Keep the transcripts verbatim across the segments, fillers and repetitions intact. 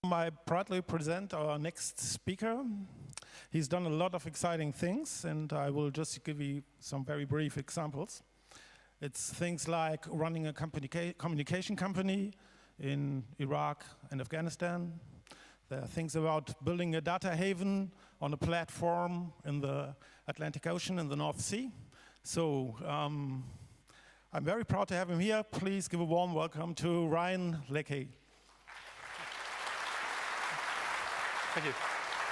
I proudly present our next speaker. He's done a lot of exciting things, and I will just give you some very brief examples. It's things like running a communication company in Iraq and Afghanistan. There are things about building a data haven on a platform in the Atlantic Ocean in the North Sea. So um, I'm very proud to have him here. Please give a warm welcome to Ryan Leckie. Thank you.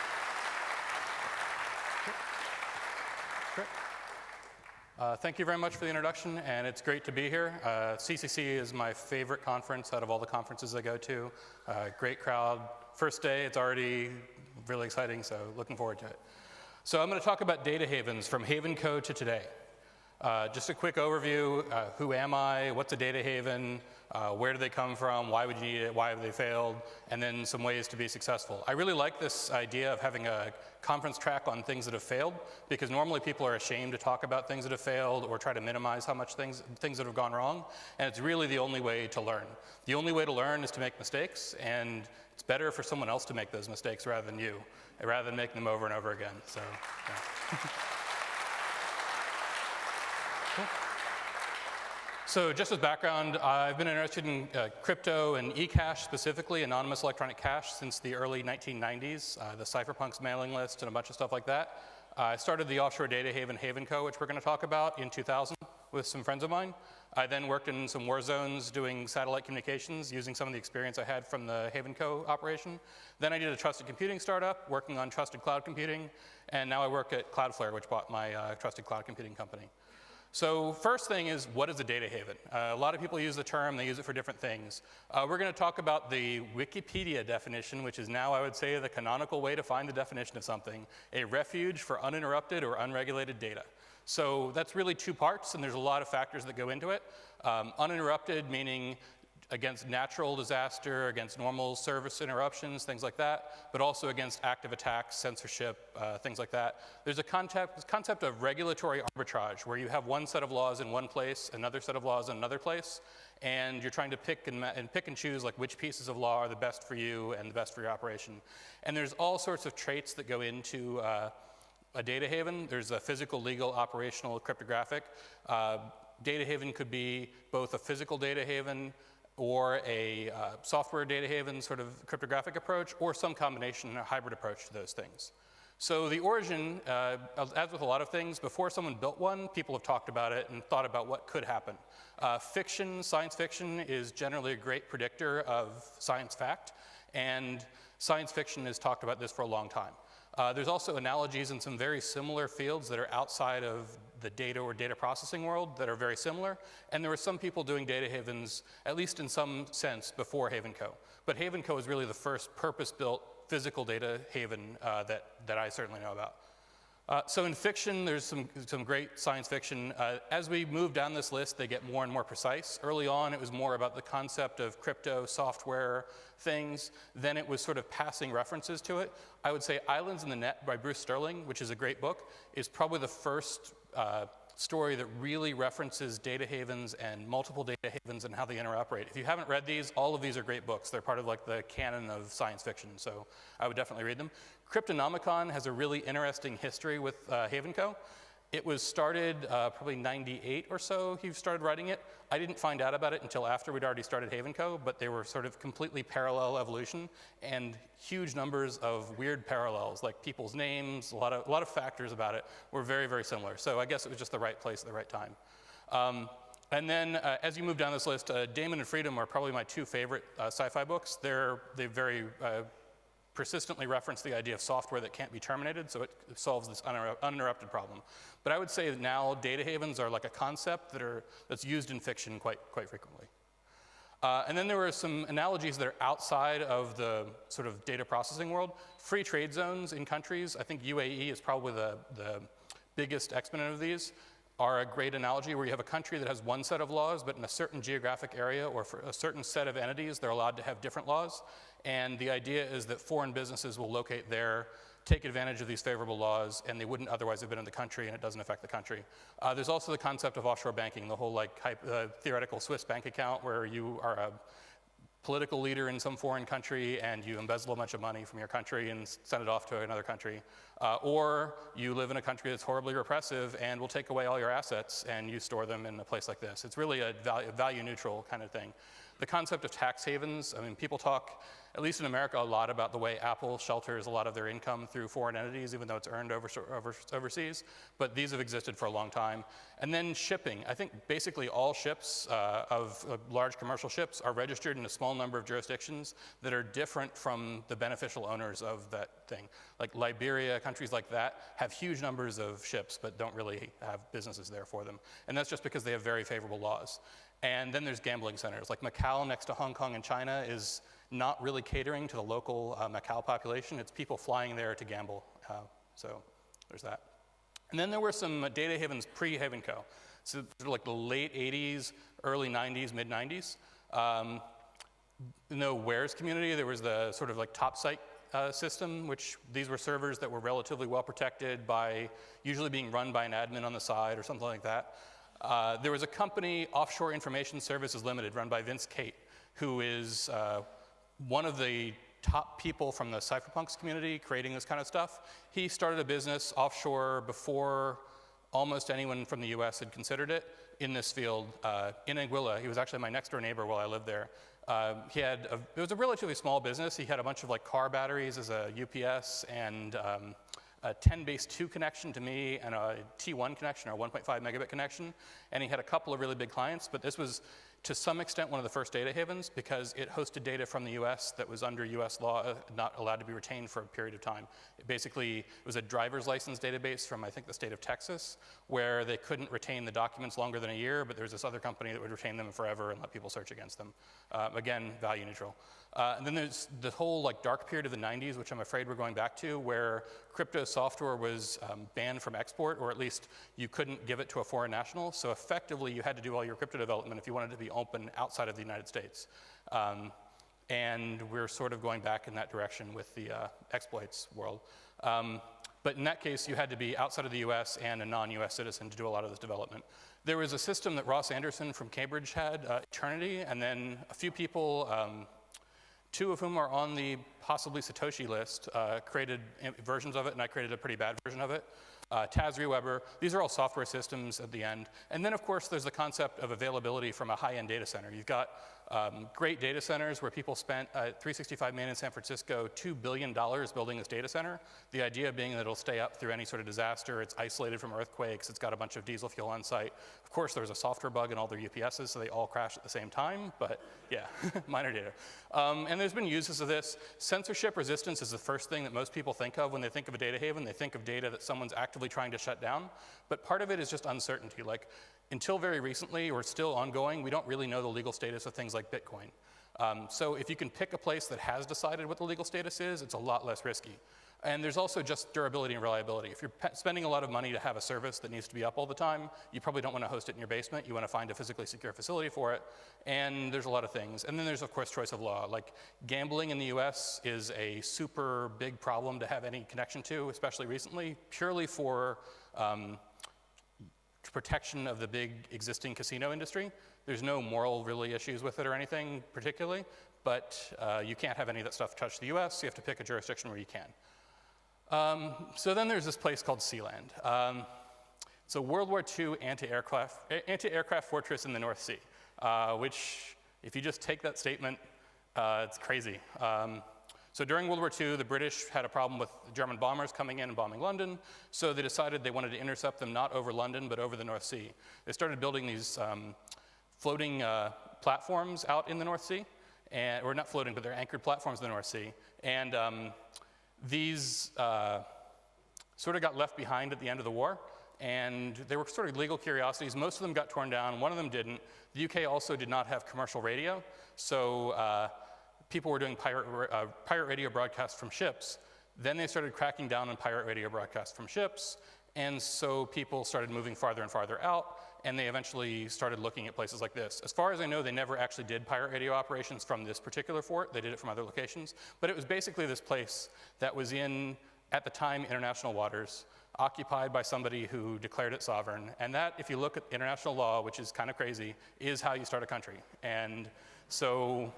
Great. Uh, thank you very much for the introduction, and it's great to be here. Uh, C C C is my favorite conference out of all the conferences I go to. Uh, great crowd. First day, it's already really exciting, so looking forward to it. So I'm going to talk about data havens from HavenCo to today. Uh, just a quick overview, uh, who am I, what's a data haven, uh, where do they come from, why would you need it, why have they failed, and then some ways to be successful. I really like this idea of having a conference track on things that have failed, because normally people are ashamed to talk about things that have failed or try to minimize how much things, things that have gone wrong, and it's really the only way to learn. The only way to learn is to make mistakes, and it's better for someone else to make those mistakes rather than you, rather than making them over and over again. So, yeah. So just as background, I've been interested in uh, crypto and eCash specifically, anonymous electronic cash, since the early nineteen nineties, uh, the Cypherpunks mailing list and a bunch of stuff like that. Uh, I started the offshore data haven HavenCo, which we're going to talk about, in two thousand with some friends of mine. I then worked in some war zones doing satellite communications using some of the experience I had from the HavenCo operation. Then I did a trusted computing startup working on trusted cloud computing, and now I work at Cloudflare, which bought my uh, trusted cloud computing company. So first thing is, what is a data haven? Uh, a lot of people use the term, they use it for different things. Uh, we're going to talk about the Wikipedia definition, which is now, I would say, the canonical way to find the definition of something, a refuge for uninterrupted or unregulated data. So that's really two parts, and there's a lot of factors that go into it. Um, uninterrupted, meaning against natural disaster, against normal service interruptions, things like that, but also against active attacks, censorship, uh, things like that. There's a concept, concept of regulatory arbitrage, where you have one set of laws in one place, another set of laws in another place, and you're trying to pick and, and pick and choose like which pieces of law are the best for you and the best for your operation. And there's all sorts of traits that go into uh, a data haven. There's a physical, legal, operational, cryptographic. Uh, data haven could be both a physical data haven or a uh, software data haven sort of cryptographic approach, or some combination, a hybrid approach to those things. So the origin, uh, as with a lot of things, before someone built one, people have talked about it and thought about what could happen. Uh, fiction, science fiction, is generally a great predictor of science fact, and science fiction has talked about this for a long time. Uh, there's also analogies in some very similar fields that are outside of the data or data processing world that are very similar. And there were some people doing data havens, at least in some sense, before HavenCo. But HavenCo is really the first purpose-built physical data haven uh, that, that I certainly know about. Uh, so in fiction, there's some, some great science fiction. Uh, as we move down this list, they get more and more precise. Early on, it was more about the concept of crypto, software, things. Then it was sort of passing references to it. I would say Islands in the Net by Bruce Sterling, which is a great book, is probably the first uh, story that really references data havens and multiple data havens and how they interoperate. If you haven't read these, all of these are great books. They're part of like the canon of science fiction, so I would definitely read them. Cryptonomicon has a really interesting history with uh, HavenCo. It was started uh, probably ninety-eight or so, he started writing it. I didn't find out about it until after we'd already started HavenCo, but they were sort of completely parallel evolution and huge numbers of weird parallels, like people's names, a lot of, a lot of factors about it were very, very similar. So I guess it was just the right place at the right time. Um, and then uh, as you move down this list, uh, Damon and Freedom are probably my two favorite uh, sci-fi books. They're, they're very uh, persistently reference the idea of software that can't be terminated, so it solves this uninter uninterrupted problem. But I would say that now data havens are like a concept that are, that's used in fiction quite, quite frequently. Uh, and then there were some analogies that are outside of the sort of data processing world. Free trade zones in countries, I think U A E is probably the, the biggest exponent of these, are a great analogy where you have a country that has one set of laws, but in a certain geographic area or for a certain set of entities, they're allowed to have different laws. And the idea is that foreign businesses will locate there, take advantage of these favorable laws, and they wouldn't otherwise have been in the country, and it doesn't affect the country. Uh, there's also the concept of offshore banking, the whole like hype, uh, theoretical Swiss bank account where you are a political leader in some foreign country and you embezzle a bunch of money from your country and send it off to another country. Uh, or you live in a country that's horribly repressive and will take away all your assets and you store them in a place like this. It's really a value, value neutral kind of thing. The concept of tax havens, I mean, people talk, at least in America, a lot about the way Apple shelters a lot of their income through foreign entities, even though it's earned over, over, overseas. But these have existed for a long time. And then shipping. I think basically all ships uh, of uh, large commercial ships are registered in a small number of jurisdictions that are different from the beneficial owners of that thing. Like Liberia, countries like that, have huge numbers of ships, but don't really have businesses there for them. And that's just because they have very favorable laws. And then there's gambling centers. Like Macau next to Hong Kong and China is not really catering to the local uh, Macau population. It's people flying there to gamble. Uh, so there's that. And then there were some data havens pre-Havenco. So sort of like the late eighties, early nineties, mid nineties. Um, in the Wares community, there was the sort of like Topsite uh, system, which these were servers that were relatively well protected by usually being run by an admin on the side or something like that. Uh, there was a company, Offshore Information Services Limited, run by Vince Cate, who is uh, one of the top people from the cypherpunks community creating this kind of stuff. He started a business offshore before almost anyone from the U S had considered it in this field uh, in Anguilla. He was actually my next door neighbor while I lived there. Uh, he had a, it was a relatively small business. He had a bunch of like car batteries as a U P S and um, a ten base two connection to me and a T one connection or a one point five megabit connection. And he had a couple of really big clients, but this was to some extent one of the first data havens because it hosted data from the U S that was under U S law, not allowed to be retained for a period of time. It basically, it was a driver's license database from, I think, the state of Texas, where they couldn't retain the documents longer than a year, but there was this other company that would retain them forever and let people search against them. Uh, again, value neutral. Uh, and then there's the whole like dark period of the nineties, which I'm afraid we're going back to, where crypto software was um, banned from export, or at least you couldn't give it to a foreign national. So effectively, you had to do all your crypto development if you wanted to be open outside of the United States. Um, and we're sort of going back in that direction with the uh, exploits world. Um, but in that case, you had to be outside of the U S and a non-U S citizen to do a lot of this development. There was a system that Ross Anderson from Cambridge had, uh, Eternity, and then a few people, um, two of whom are on the possibly Satoshi list, uh, created versions of it, and I created a pretty bad version of it. Uh, Taz Reweber, these are all software systems at the end. And then, of course, there's the concept of availability from a high-end data center. You've got um, great data centers where people spent uh, three sixty-five Main in San Francisco two billion dollars building this data center. The idea being that it'll stay up through any sort of disaster. It's isolated from earthquakes. It's got a bunch of diesel fuel on site. Of course, there's a software bug in all their U P Ss, so they all crash at the same time. But yeah, minor data. Um, and there's been uses of this. Censorship resistance is the first thing that most people think of when they think of a data haven. They think of data that someone's actively trying to shut down. But part of it is just uncertainty. Like, until very recently, or still ongoing, we don't really know the legal status of things like Bitcoin. Um, so if you can pick a place that has decided what the legal status is, it's a lot less risky. And there's also just durability and reliability. If you're spending a lot of money to have a service that needs to be up all the time, you probably don't want to host it in your basement. You want to find a physically secure facility for it. And there's a lot of things. And then there's, of course, choice of law. Like, gambling in the U S is a super big problem to have any connection to, especially recently, purely for um, protection of the big existing casino industry. There's no moral really issues with it or anything particularly, but uh, you can't have any of that stuff touch the U S. So you have to pick a jurisdiction where you can. Um, so then there's this place called Sealand. Um, it's a World War Two anti-aircraft, anti-aircraft fortress in the North Sea, uh, which, if you just take that statement, uh, it's crazy. Um, so during World War Two, the British had a problem with German bombers coming in and bombing London, so they decided they wanted to intercept them not over London, but over the North Sea. They started building these um, floating uh, platforms out in the North Sea, and, or not floating, but they're anchored platforms in the North Sea. And um, these uh, sort of got left behind at the end of the war, and they were sort of legal curiosities. Most of them got torn down, one of them didn't. The U K also did not have commercial radio, so uh, people were doing pirate, uh, pirate radio broadcasts from ships. Then they started cracking down on pirate radio broadcasts from ships, and so people started moving farther and farther out, and they eventually started looking at places like this. As far as I know, they never actually did pirate radio operations from this particular fort. They did it from other locations. But it was basically this place that was in, at the time, international waters, occupied by somebody who declared it sovereign. And that, if you look at international law, which is kind of crazy, is how you start a country. And so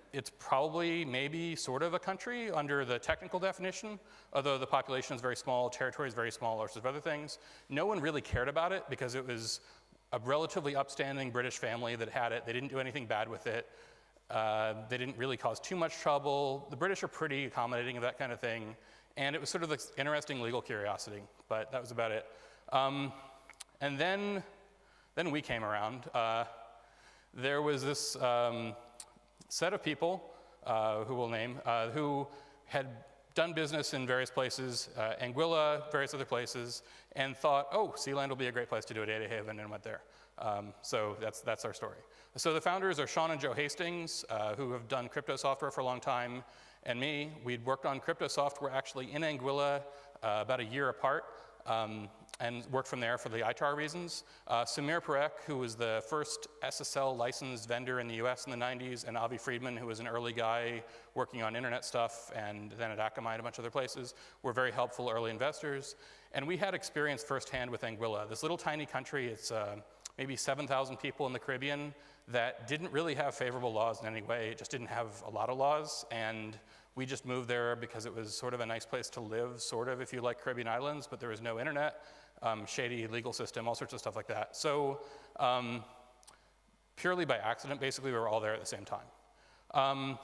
it's probably maybe sort of a country under the technical definition, although the population is very small, territory is very small, all sorts of other things. No one really cared about it because it was a relatively upstanding British family that had it. They didn't do anything bad with it. Uh, they didn't really cause too much trouble. The British are pretty accommodating of that kind of thing. And it was sort of this interesting legal curiosity, but that was about it. Um, and then, then we came around. Uh, there was this um, set of people, uh, who we'll name, uh, who had done business in various places, uh, Anguilla, various other places, and thought, oh, Sealand will be a great place to do a data haven, and went there. Um, so that's, that's our story. So the founders are Sean and Joe Hastings, uh, who have done crypto software for a long time, and me. We'd worked on crypto software actually in Anguilla uh, about a year apart, um, and worked from there for the I T A R reasons. Uh, Samir Parekh, who was the first S S L licensed vendor in the U S in the nineties, and Avi Friedman, who was an early guy working on internet stuff, and then at Akamai and a bunch of other places, were very helpful early investors. And we had experience firsthand with Anguilla. This little tiny country, it's uh, maybe seven thousand people in the Caribbean that didn't really have favorable laws in any way. It just didn't have a lot of laws, and we just moved there because it was sort of a nice place to live, sort of, if you like Caribbean islands, but there was no internet, um, shady legal system, all sorts of stuff like that. So um, purely by accident, basically, we were all there at the same time. Um,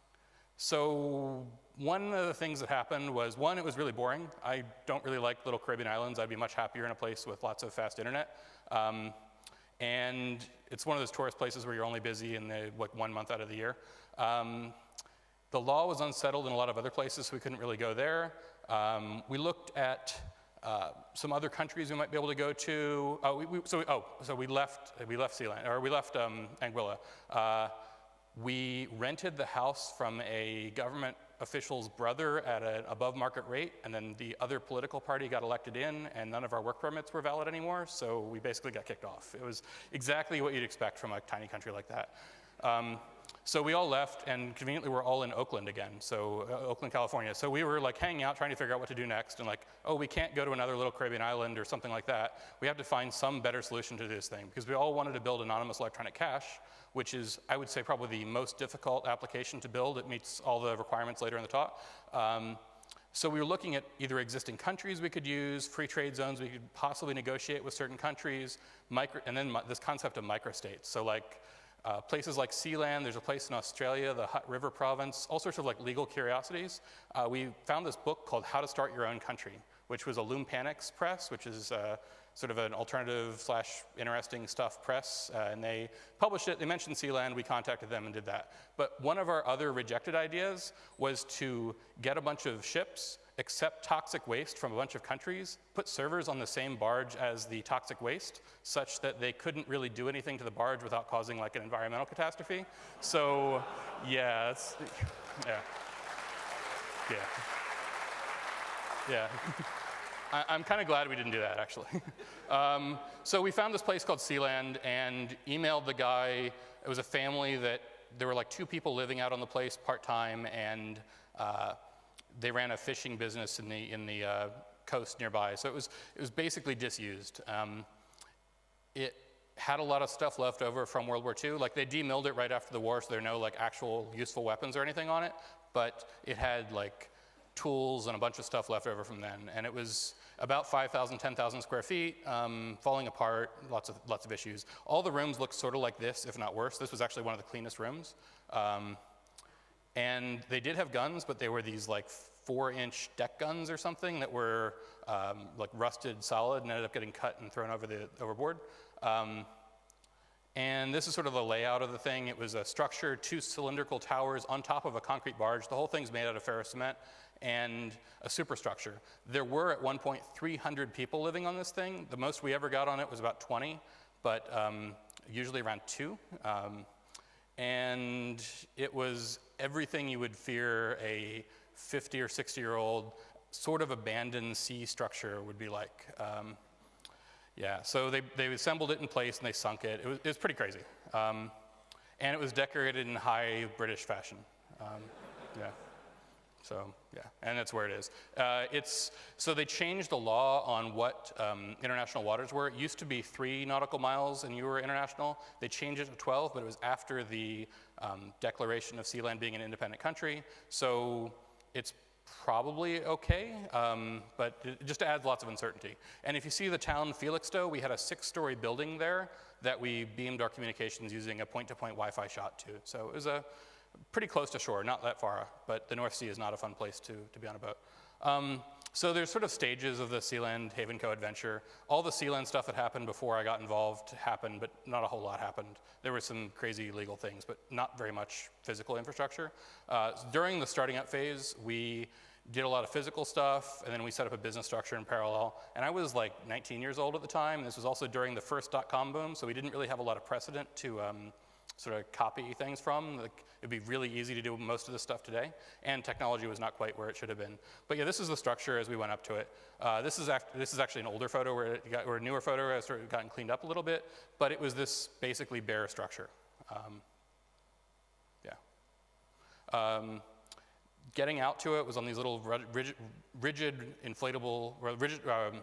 so one of the things that happened was, one, it was really boring. I don't really like little Caribbean islands. I'd be much happier in a place with lots of fast internet. Um, and it's one of those tourist places where you're only busy in the, like, one month out of the year. Um, the law was unsettled in a lot of other places, so we couldn't really go there. Um, we looked at uh, some other countries we might be able to go to. Oh, we, we, so we, oh, so we left. We left Sealand, or we left um, Anguilla. Uh, we rented the house from a government official's brother at an above market rate, and then the other political party got elected in, and none of our work permits were valid anymore, so we basically got kicked off. It was exactly what you'd expect from a tiny country like that. Um, so we all left, and conveniently we're all in Oakland again, so uh, Oakland, California. So we were like hanging out, trying to figure out what to do next, and like, oh, we can't go to another little Caribbean island or something like that. We have to find some better solution to this thing, because we all wanted to build anonymous electronic cash, which is, I would say, probably the most difficult application to build. It meets all the requirements later in the talk. Um, so we were looking at either existing countries we could use, free trade zones we could possibly negotiate with certain countries, micro, and then this concept of microstates. So like uh, places like Sealand, there's a place in Australia, the Hutt River province, all sorts of like legal curiosities. Uh, we found this book called How to Start Your Own Country, which was a Lumpanix press, which is uh, sort of an alternative slash interesting stuff press, uh, and they published it. They mentioned Sealand. We contacted them and did that. But one of our other rejected ideas was to get a bunch of ships, accept toxic waste from a bunch of countries, put servers on the same barge as the toxic waste, such that they couldn't really do anything to the barge without causing like an environmental catastrophe. So, yeah, it's, yeah, yeah, yeah. I, I'm kind of glad we didn't do that, actually. um, so we found this place called Sealand and emailed the guy. It was a family that there were like two people living out on the place part-time, and uh, they ran a fishing business in the in the uh, coast nearby. So it was it was basically disused. Um, it had a lot of stuff left over from World War Two. Like they demilled it right after the war, so there are no like actual useful weapons or anything on it. But it had like tools and a bunch of stuff left over from then. And it was about five thousand, ten thousand square feet, um, falling apart, lots of lots of issues. All the rooms looked sort of like this, if not worse. This was actually one of the cleanest rooms. Um, And they did have guns, but they were these like four-inch deck guns or something that were um, like rusted solid and ended up getting cut and thrown over the overboard. Um, and this is sort of the layout of the thing. It was a structure, two cylindrical towers on top of a concrete barge. The whole thing's made out of ferrous cement and a superstructure. There were at one point three hundred people living on this thing. The most we ever got on it was about twenty, but um, usually around two. Um, and it was everything you would fear a fifty or sixty year old sort of abandoned sea structure would be like. Um, yeah, so they, they assembled it in place and they sunk it. It was, it was pretty crazy. Um, and it was decorated in high British fashion. Um, yeah. So yeah, and that's where it is. Uh, it's, so they changed the law on what um, international waters were. It used to be three nautical miles and you were international. They changed it to twelve, but it was after the um, declaration of Sealand being an independent country. So it's probably okay, um, but it just adds lots of uncertainty. And if you see the town Felixstowe, we had a six-story building there that we beamed our communications using a point-to-point Wi-Fi shot to. So it was a pretty close to shore, not that far, but the North Sea is not a fun place to, to be on a boat. Um, so there's sort of stages of the Sealand Havenco adventure. All the Sealand stuff that happened before I got involved happened, but not a whole lot happened. There were some crazy legal things, but not very much physical infrastructure. Uh, during the starting up phase, we did a lot of physical stuff, and then we set up a business structure in parallel. And I was like nineteen years old at the time, and this was also during the first dot-com boom, so we didn't really have a lot of precedent to um, sort of copy things from. Like, it'd be really easy to do most of this stuff today, and technology was not quite where it should have been. But yeah, this is the structure as we went up to it. Uh, this is act this is actually an older photo, where it got, or a newer photo where it sort of gotten cleaned up a little bit, but it was this basically bare structure. Um, yeah. Um, Getting out to it was on these little rigid, rigid inflatable, rigid, um,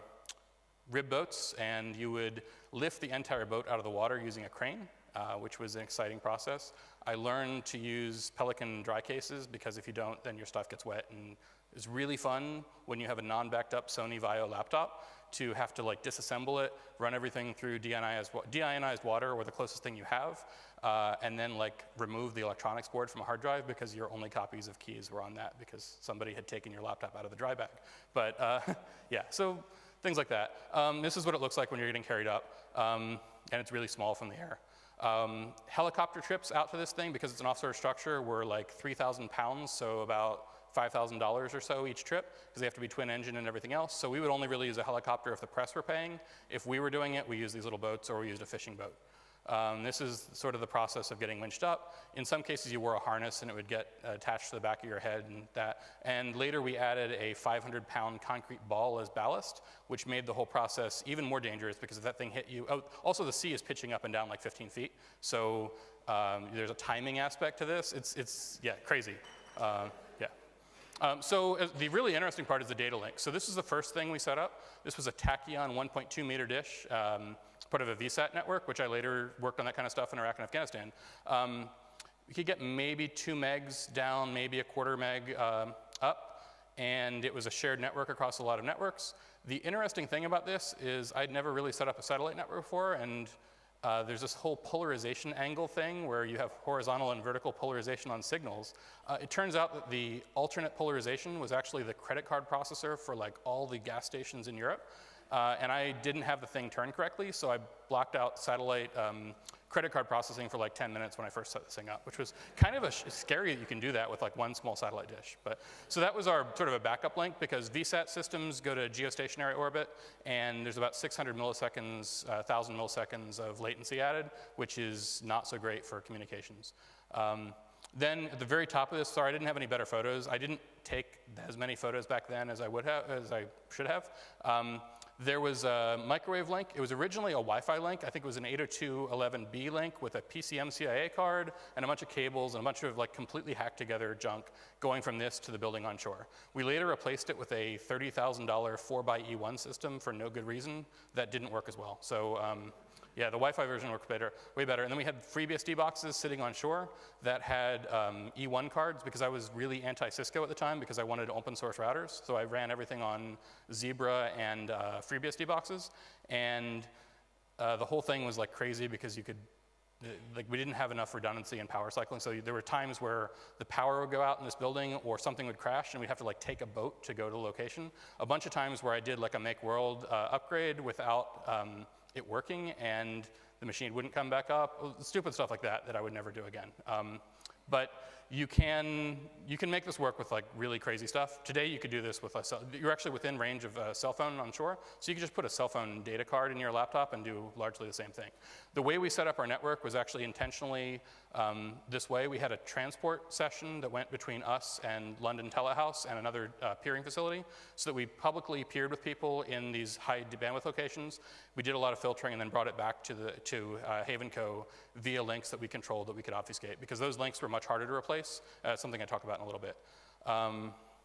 rib boats, and you would lift the entire boat out of the water using a crane, uh, which was an exciting process. I learned to use Pelican dry cases, because if you don't, then your stuff gets wet. And it's really fun when you have a non-backed up Sony Vaio laptop to have to like disassemble it, run everything through deionized, deionized water, or the closest thing you have, uh, and then like remove the electronics board from a hard drive, because your only copies of keys were on that because somebody had taken your laptop out of the dry bag. But uh, yeah, so things like that. Um, this is what it looks like when you're getting carried up, um, and it's really small from the air. Um, helicopter trips out to this thing, because it's an offshore structure, were like three thousand pounds, so about five thousand dollars or so each trip, because they have to be twin engine and everything else. So we would only really use a helicopter if the press were paying. If we were doing it, we used these little boats, or we used a fishing boat. Um, this is sort of the process of getting winched up. In some cases, you wore a harness and it would get attached to the back of your head and that. And later we added a five hundred pound concrete ball as ballast, which made the whole process even more dangerous, because if that thing hit you, oh, also the sea is pitching up and down like fifteen feet. So um, there's a timing aspect to this. It's, it's yeah, crazy. Uh, yeah. Um, so uh, the really interesting part is the data link. So this is the first thing we set up. This was a Tachyon one point two meter dish, um, part of a V SAT network, which I later worked on that kind of stuff in Iraq and Afghanistan. Um, you could get maybe two megs down, maybe a quarter meg um, up, and it was a shared network across a lot of networks. The interesting thing about this is I'd never really set up a satellite network before, and Uh, there's this whole polarization angle thing where you have horizontal and vertical polarization on signals. Uh, it turns out that the alternate polarization was actually the credit card processor for like all the gas stations in Europe. Uh, and I didn't have the thing turned correctly, so I blocked out satellite um, credit card processing for like ten minutes when I first set this thing up, which was kind of a sh scary that you can do that with like one small satellite dish. But so that was our sort of a backup link, because V SAT systems go to geostationary orbit, and there's about six hundred milliseconds, uh, one thousand milliseconds of latency added, which is not so great for communications. Um, Then at the very top of this, sorry, I didn't have any better photos. I didn't take as many photos back then as I would have, as I should have. Um, There was a microwave link. It was originally a Wi-Fi link. I think it was an eight oh two dot eleven B link with a P C M C I A card and a bunch of cables and a bunch of like completely hacked together junk going from this to the building on shore. We later replaced it with a thirty thousand dollar four by E one system for no good reason that didn't work as well. So um, yeah, the Wi-Fi version worked better, way better. And then we had FreeBSD boxes sitting on shore that had um, E one cards, because I was really anti-Cisco at the time, because I wanted open source routers. So I ran everything on Zebra and uh, FreeBSD boxes. And uh, the whole thing was like crazy, because you could, like we didn't have enough redundancy in power cycling. So there were times where the power would go out in this building, or something would crash, and we'd have to like take a boat to go to the location. A bunch of times where I did like a Make World uh, upgrade without um, it working, and the machine wouldn't come back up. Stupid stuff like that that I would never do again. Um, but you can you can make this work with like really crazy stuff. Today you could do this with a cell, you're actually within range of a cell phone on shore, so you could just put a cell phone data card in your laptop and do largely the same thing. The way we set up our network was actually intentionally um, this way. We had a transport session that went between us and London Telehouse and another uh, peering facility, so that we publicly peered with people in these high bandwidth locations. We did a lot of filtering and then brought it back to the to uh, Havenco via links that we controlled that we could obfuscate, because those links were much harder to replace. Uh, something I talk about in a little bit. Um,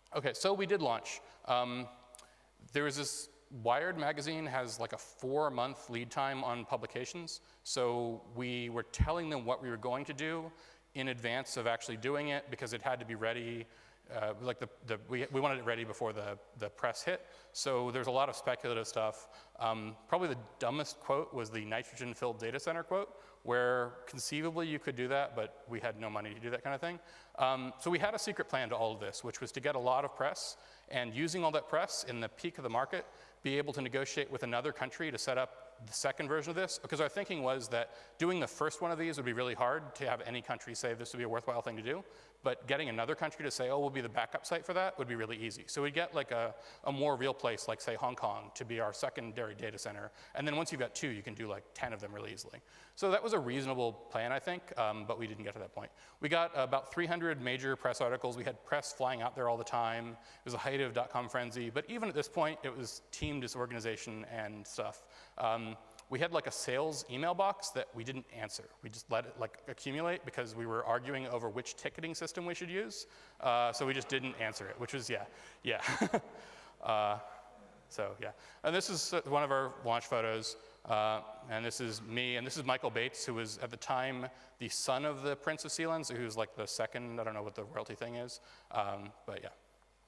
Okay, so we did launch. Um, there was this, Wired magazine has like a four month lead time on publications. So we were telling them what we were going to do in advance of actually doing it because it had to be ready. Uh, like the, the, we, we wanted it ready before the, the press hit. So there's a lot of speculative stuff. Um, probably the dumbest quote was the nitrogen-filled data center quote, where conceivably you could do that, but we had no money to do that kind of thing. Um, so we had a secret plan to all of this, which was to get a lot of press, and using all that press in the peak of the market, be able to negotiate with another country to set up the second version of this, because our thinking was that doing the first one of these would be really hard to have any country say this would be a worthwhile thing to do, but getting another country to say, oh, we'll be the backup site for that would be really easy. So we'd get like a, a more real place, like say Hong Kong, to be our secondary data center, and then once you've got two, you can do like ten of them really easily. So that was a reasonable plan, I think, um, but we didn't get to that point. We got about three hundred major press articles. We had press flying out there all the time. It was the height of dot-com frenzy, but even at this point, it was team disorganization and stuff. Um, we had like a sales email box that we didn't answer. We just let it like accumulate because we were arguing over which ticketing system we should use. Uh, so we just didn't answer it, which was, yeah, yeah. uh, so yeah, and this is one of our launch photos. Uh, and this is me, and this is Michael Bates, who was at the time the son of the Prince of Sealand, so he was like the second, I don't know what the royalty thing is, um, but yeah.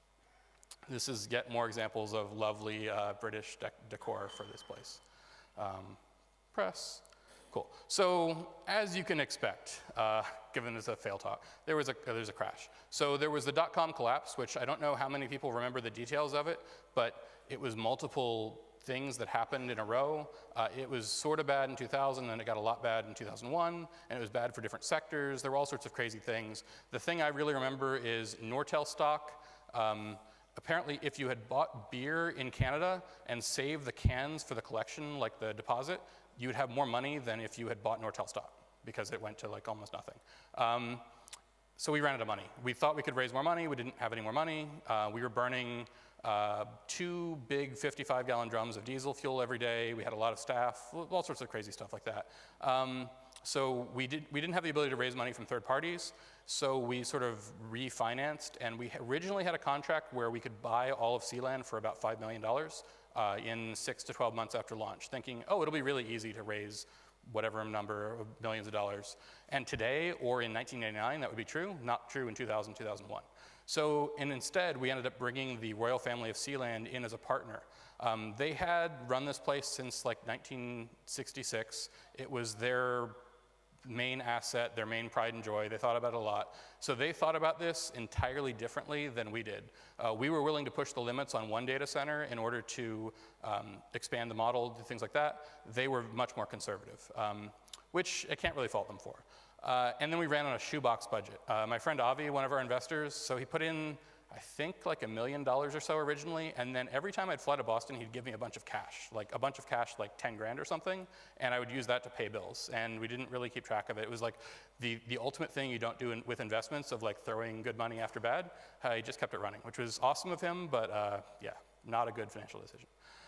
This is yet more examples of lovely uh, British dec decor for this place. Um, press, cool. So as you can expect, uh, given it's a fail talk, there was a, uh, there's a crash. So there was the dot-com collapse, which I don't know how many people remember the details of it, but it was multiple things that happened in a row. Uh, it was sort of bad in two thousand, and it got a lot bad in two thousand one, and it was bad for different sectors. There were all sorts of crazy things. The thing I really remember is Nortel stock. Um, apparently, if you had bought beer in Canada and saved the cans for the collection, like the deposit, you would have more money than if you had bought Nortel stock, because it went to like almost nothing. Um, so we ran out of money. We thought we could raise more money. We didn't have any more money. Uh, we were burning Uh, two big fifty-five gallon drums of diesel fuel every day. We had a lot of staff, all sorts of crazy stuff like that. Um, so we, did, we didn't have the ability to raise money from third parties, so we sort of refinanced, and we originally had a contract where we could buy all of Sealand for about five million dollars uh, in six to twelve months after launch, thinking, oh, it'll be really easy to raise whatever number of millions of dollars. And today, or in nineteen ninety-nine, that would be true, not true in two thousand, two thousand one. So, and instead, we ended up bringing the royal family of Sealand in as a partner. Um, they had run this place since like nineteen sixty-six. It was their main asset, their main pride and joy. They thought about it a lot. So they thought about this entirely differently than we did. Uh, we were willing to push the limits on one data center in order to um, expand the model, things like that. They were much more conservative, um, which I can't really fault them for. Uh, and then we ran on a shoebox budget. Uh, my friend Avi, one of our investors, so he put in, I think, like a million dollars or so originally, and then every time I'd fly to Boston, he'd give me a bunch of cash, like a bunch of cash, like ten grand or something, and I would use that to pay bills. And we didn't really keep track of it. It was like the, the ultimate thing you don't do in, with investments of like throwing good money after bad. Uh, he just kept it running, which was awesome of him, but uh, yeah, not a good financial decision.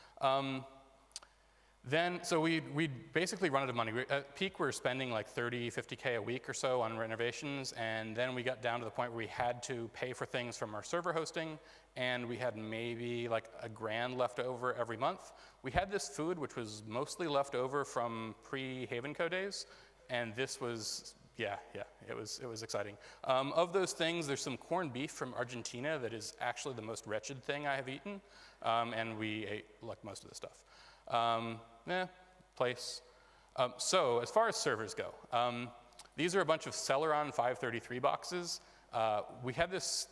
Um, Then, so we we basically run out of money. We, at peak, we were spending like thirty, fifty K a week or so on renovations, and then we got down to the point where we had to pay for things from our server hosting, and we had maybe like a grand left over every month. We had this food, which was mostly left over from pre-Havenco days, and this was, yeah, yeah, it was, it was exciting. Um, of those things, there's some corned beef from Argentina that is actually the most wretched thing I have eaten, um, and we ate like most of the stuff. Um, eh, place. Um, so as far as servers go, um, these are a bunch of Celeron five thirty-three boxes. Uh, we had this,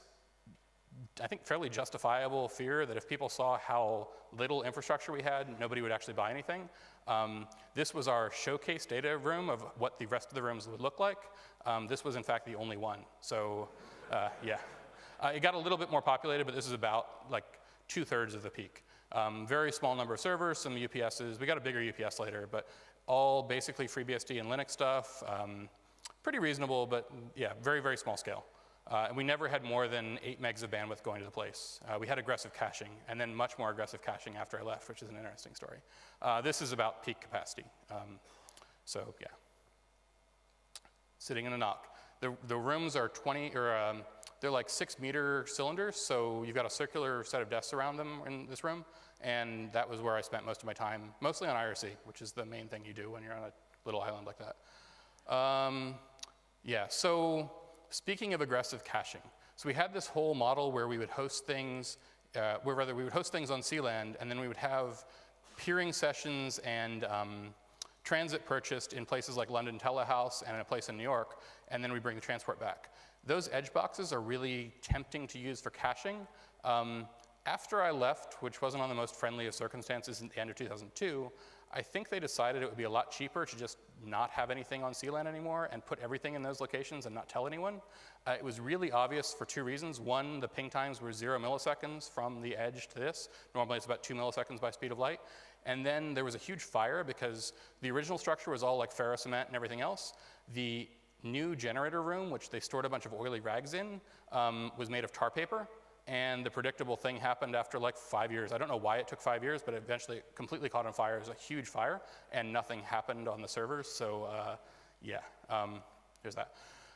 I think, fairly justifiable fear that if people saw how little infrastructure we had, nobody would actually buy anything. Um, this was our showcase data room of what the rest of the rooms would look like. Um, this was, in fact, the only one. So, uh, yeah. Uh, it got a little bit more populated, but this is about like two-thirds of the peak. Um, very small number of servers, some U P Ss. We got a bigger U P S later, but all basically FreeBSD and Linux stuff. Um, pretty reasonable, but yeah, very, very small scale. Uh, and we never had more than eight megs of bandwidth going to the place. Uh, we had aggressive caching, and then much more aggressive caching after I left, which is an interesting story. Uh, this is about peak capacity. Um, so yeah. Sitting in a knock. The, the rooms are twenty or um, They're like six meter cylinders, so you've got a circular set of desks around them in this room, and that was where I spent most of my time, mostly on I R C, which is the main thing you do when you're on a little island like that. Um, yeah, so speaking of aggressive caching, so we had this whole model where we would host things, uh, where rather we would host things on C LAN, and then we would have peering sessions and um, transit purchased in places like London Telehouse and in a place in New York, and then we bring the transport back. Those edge boxes are really tempting to use for caching. Um, after I left, which wasn't on the most friendly of circumstances in the end of two thousand two, I think they decided it would be a lot cheaper to just not have anything on C LAN anymore and put everything in those locations and not tell anyone. Uh, it was really obvious for two reasons. One, the ping times were zero milliseconds from the edge to this. Normally it's about two milliseconds by speed of light. And then there was a huge fire because the original structure was all like ferrocement and everything else. The new generator room, which they stored a bunch of oily rags in, um, was made of tar paper. And the predictable thing happened after like five years. I don't know why it took five years, but it eventually completely caught on fire. It was a huge fire, and nothing happened on the servers. So uh, yeah, um, there's that.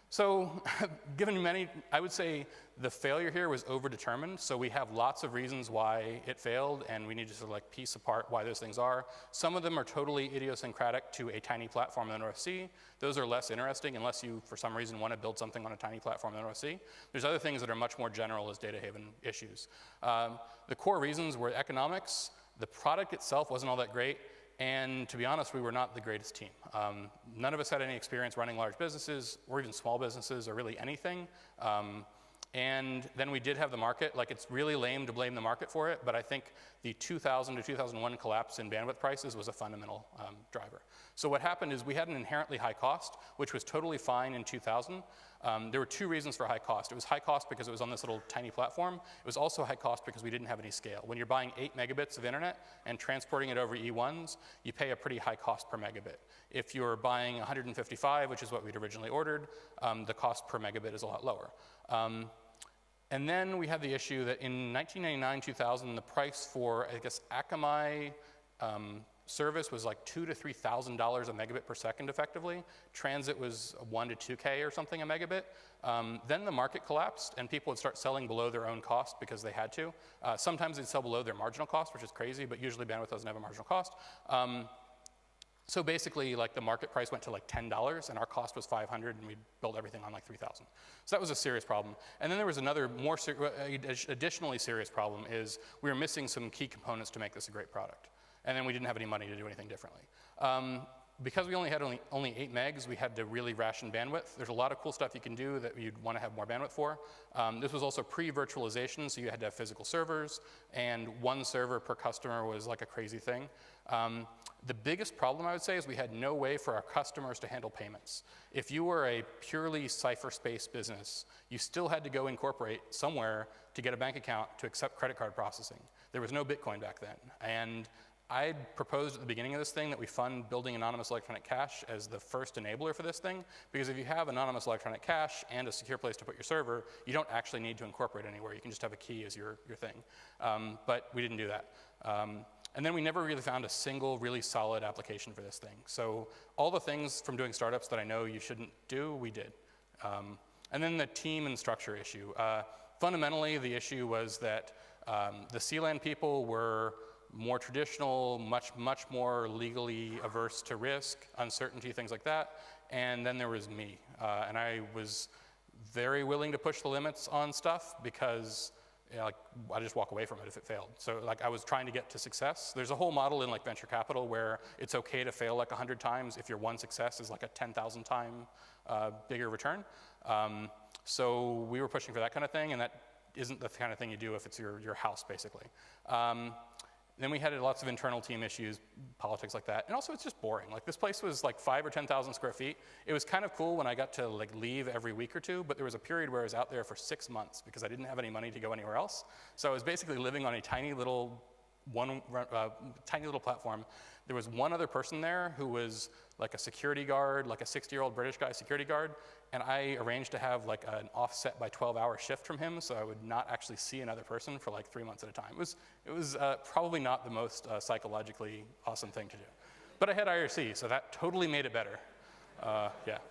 So given many, I would say the failure here was overdetermined. So we have lots of reasons why it failed, and we need to sort of like piece apart why those things are. Some of them are totally idiosyncratic to a tiny platform in N O F C. Those are less interesting unless you, for some reason, want to build something on a tiny platform in N O F C. There's other things that are much more general as data haven issues. Um, the core reasons were economics. The product itself wasn't all that great. And to be honest, we were not the greatest team. Um, none of us had any experience running large businesses or even small businesses or really anything. Um, and then we did have the market. Like, it's really lame to blame the market for it, but I think the two thousand to two thousand one collapse in bandwidth prices was a fundamental um, driver. So what happened is we had an inherently high cost, which was totally fine in two thousand. Um, there were two reasons for high cost. It was high cost because it was on this little tiny platform. It was also high cost because we didn't have any scale. When you're buying eight megabits of internet and transporting it over E ones, you pay a pretty high cost per megabit. If you're buying one hundred fifty-five, which is what we'd originally ordered, um, the cost per megabit is a lot lower. Um, and then we had the issue that in nineteen ninety-nine, two thousand, the price for, I guess, Akamai um, service was like two to three thousand dollars a megabit per second, effectively. Transit was one to two K or something a megabit. Um, then the market collapsed, and people would start selling below their own cost because they had to. Uh, sometimes they'd sell below their marginal cost, which is crazy, but usually bandwidth doesn't have a marginal cost. Um, so basically, like, the market price went to like ten dollars, and our cost was five hundred, and we built everything on like three thousand. So that was a serious problem. And then there was another more ser additionally serious problem is we were missing some key components to make this a great product. And then we didn't have any money to do anything differently. Um, because we only had only, only eight megs, we had to really ration bandwidth. There's a lot of cool stuff you can do that you'd want to have more bandwidth for. Um, this was also pre-virtualization, so you had to have physical servers, and one server per customer was like a crazy thing. Um, the biggest problem, I would say, is we had no way for our customers to handle payments. If you were a purely cipher-space business, you still had to go incorporate somewhere to get a bank account to accept credit card processing. There was no Bitcoin back then. And I proposed at the beginning of this thing that we fund building anonymous electronic cash as the first enabler for this thing, because if you have anonymous electronic cash and a secure place to put your server, you don't actually need to incorporate anywhere. You can just have a key as your, your thing. Um, but we didn't do that. Um, and then we never really found a single really solid application for this thing. So all the things from doing startups that I know you shouldn't do, we did. Um, and then the team and structure issue. Uh, fundamentally, the issue was that um, the C LAN people were more traditional, much, much more legally averse to risk, uncertainty, things like that. And then there was me. Uh, and I was very willing to push the limits on stuff because, you know, like, I just walk away from it if it failed. So like, I was trying to get to success. There's a whole model in like venture capital where it's okay to fail like one hundred times if your one success is like a ten thousand time uh, bigger return. Um, so we were pushing for that kind of thing, and that isn't the kind of thing you do if it's your, your house, basically. Um, Then we had lots of internal team issues, politics like that. And also, it's just boring. Like, this place was like five or ten thousand square feet. It was kind of cool when I got to like leave every week or two, but there was a period where I was out there for six months because I didn't have any money to go anywhere else. So I was basically living on a tiny little one uh, tiny little platform. There was one other person there who was like a security guard, like a sixty-year-old British guy security guard, and I arranged to have like an offset by twelve hour shift from him, so I would not actually see another person for like three months at a time. It was, it was uh, probably not the most uh, psychologically awesome thing to do. But I had I R C, so that totally made it better. Uh, yeah.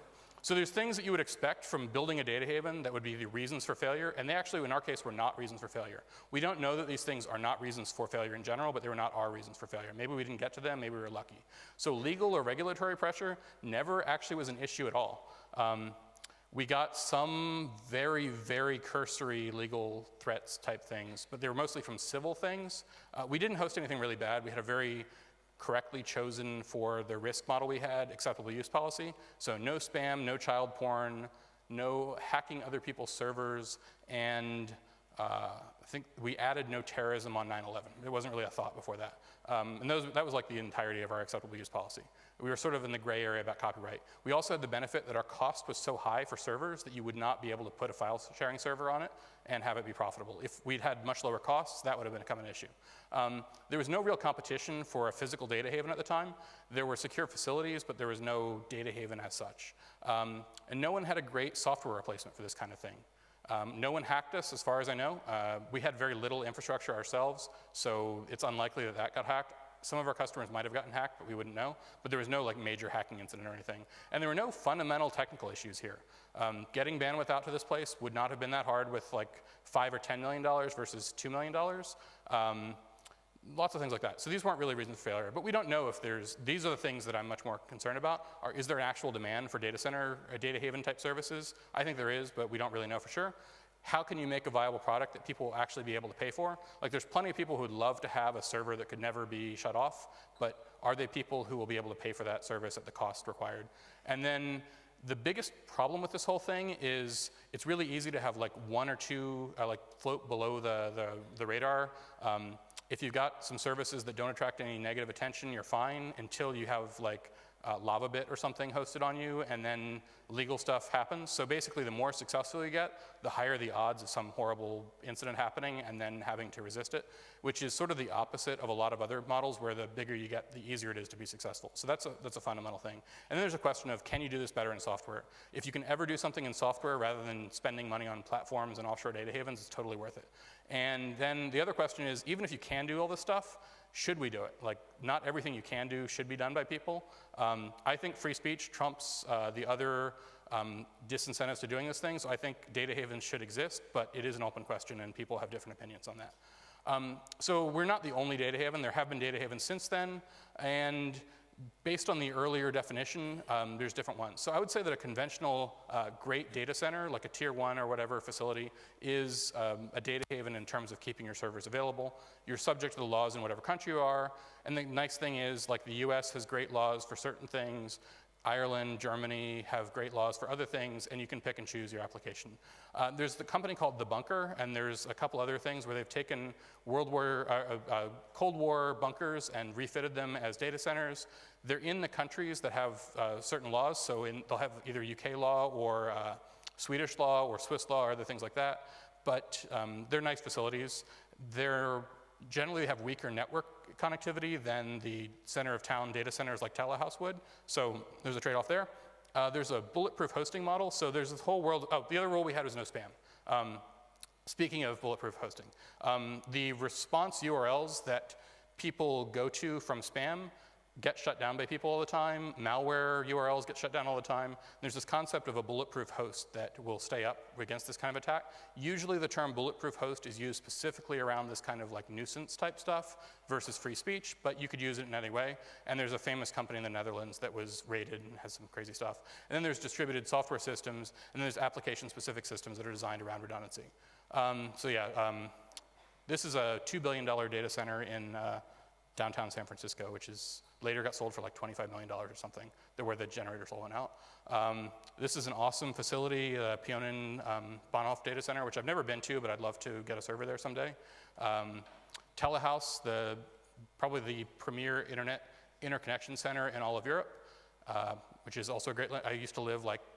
so there's things that you would expect from building a data haven that would be the reasons for failure, and they actually, in our case, were not reasons for failure. We don't know that these things are not reasons for failure in general, but they were not our reasons for failure. Maybe we didn't get to them, maybe we were lucky. So legal or regulatory pressure never actually was an issue at all. Um, we got some very, very cursory legal threats type things, but they were mostly from civil things. Uh, we didn't host anything really bad. We had a very correctly chosen for the risk model we had, acceptable use policy. So no spam, no child porn, no hacking other people's servers, and uh, I think we added no terrorism on nine eleven. It wasn't really a thought before that. Um, and those, that was like the entirety of our acceptable use policy. We were sort of in the gray area about copyright. We also had the benefit that our cost was so high for servers that you would not be able to put a file sharing server on it and have it be profitable. If we'd had much lower costs, that would have become an issue. Um, there was no real competition for a physical data haven at the time. There were secure facilities, but there was no data haven as such. Um, and no one had a great software replacement for this kind of thing. Um, no one hacked us, as far as I know. Uh, we had very little infrastructure ourselves, so it's unlikely that that got hacked. Some of our customers might have gotten hacked, but we wouldn't know. But there was no like major hacking incident or anything. And there were no fundamental technical issues here. Um, getting bandwidth out to this place would not have been that hard with like five or ten million dollars versus two million dollars. Um, lots of things like that. So these weren't really reasons for failure. But we don't know if there's, these are the things that I'm much more concerned about. Are, is there an actual demand for data center, or data haven type services? I think there is, but we don't really know for sure. How can you make a viable product that people will actually be able to pay for? Like there's plenty of people who would love to have a server that could never be shut off, but are they people who will be able to pay for that service at the cost required? And then the biggest problem with this whole thing is it's really easy to have like one or two uh, like float below the, the, the radar. Um, if you've got some services that don't attract any negative attention, you're fine until you have like Uh, LavaBit or something hosted on you, and then legal stuff happens. So basically, the more successful you get, the higher the odds of some horrible incident happening and then having to resist it, which is sort of the opposite of a lot of other models where the bigger you get, the easier it is to be successful. So that's a, that's a fundamental thing. And then there's a question of, can you do this better in software? If you can ever do something in software rather than spending money on platforms and offshore data havens, it's totally worth it. And then the other question is, even if you can do all this stuff, should we do it? Like, not everything you can do should be done by people. Um, I think free speech trumps uh, the other um, disincentives to doing this thing, so I think data havens should exist, but it is an open question and people have different opinions on that. Um, so we're not the only data haven. There have been data havens since then, and based on the earlier definition, um, there's different ones. So I would say that a conventional uh, great data center, like a tier one or whatever facility, is um, a data haven in terms of keeping your servers available. You're subject to the laws in whatever country you are. And the nice thing is, like the U S has great laws for certain things. Ireland, Germany have great laws for other things, and you can pick and choose your application. Uh, there's the company called The Bunker, and there's a couple other things where they've taken World War, uh, uh, Cold War bunkers and refitted them as data centers. They're in the countries that have uh, certain laws, so in, they'll have either U K law or uh, Swedish law or Swiss law or other things like that, but um, they're nice facilities. They're generally have weaker network connectivity than the center of town data centers like Telehouse would. So there's a trade-off there. Uh, there's a bulletproof hosting model. So there's this whole world. Oh, the other rule we had was no spam. Um, speaking of bulletproof hosting, um, the response U R Ls that people go to from spam get shut down by people all the time. Malware U R Ls get shut down all the time. There's this concept of a bulletproof host that will stay up against this kind of attack. Usually the term bulletproof host is used specifically around this kind of like nuisance type stuff versus free speech, but you could use it in any way. And there's a famous company in the Netherlands that was raided and has some crazy stuff. And then there's distributed software systems, and then there's application specific systems that are designed around redundancy. Um, so yeah, um, this is a two billion dollar data center in uh, downtown San Francisco, which is later got sold for like twenty-five million dollars or something, where the generators all went out. Um, this is an awesome facility, uh, Pionen um, Bahnhof Data Center, which I've never been to, but I'd love to get a server there someday. Um, Telehouse, the, probably the premier internet interconnection center in all of Europe, uh, which is also great. I used to live like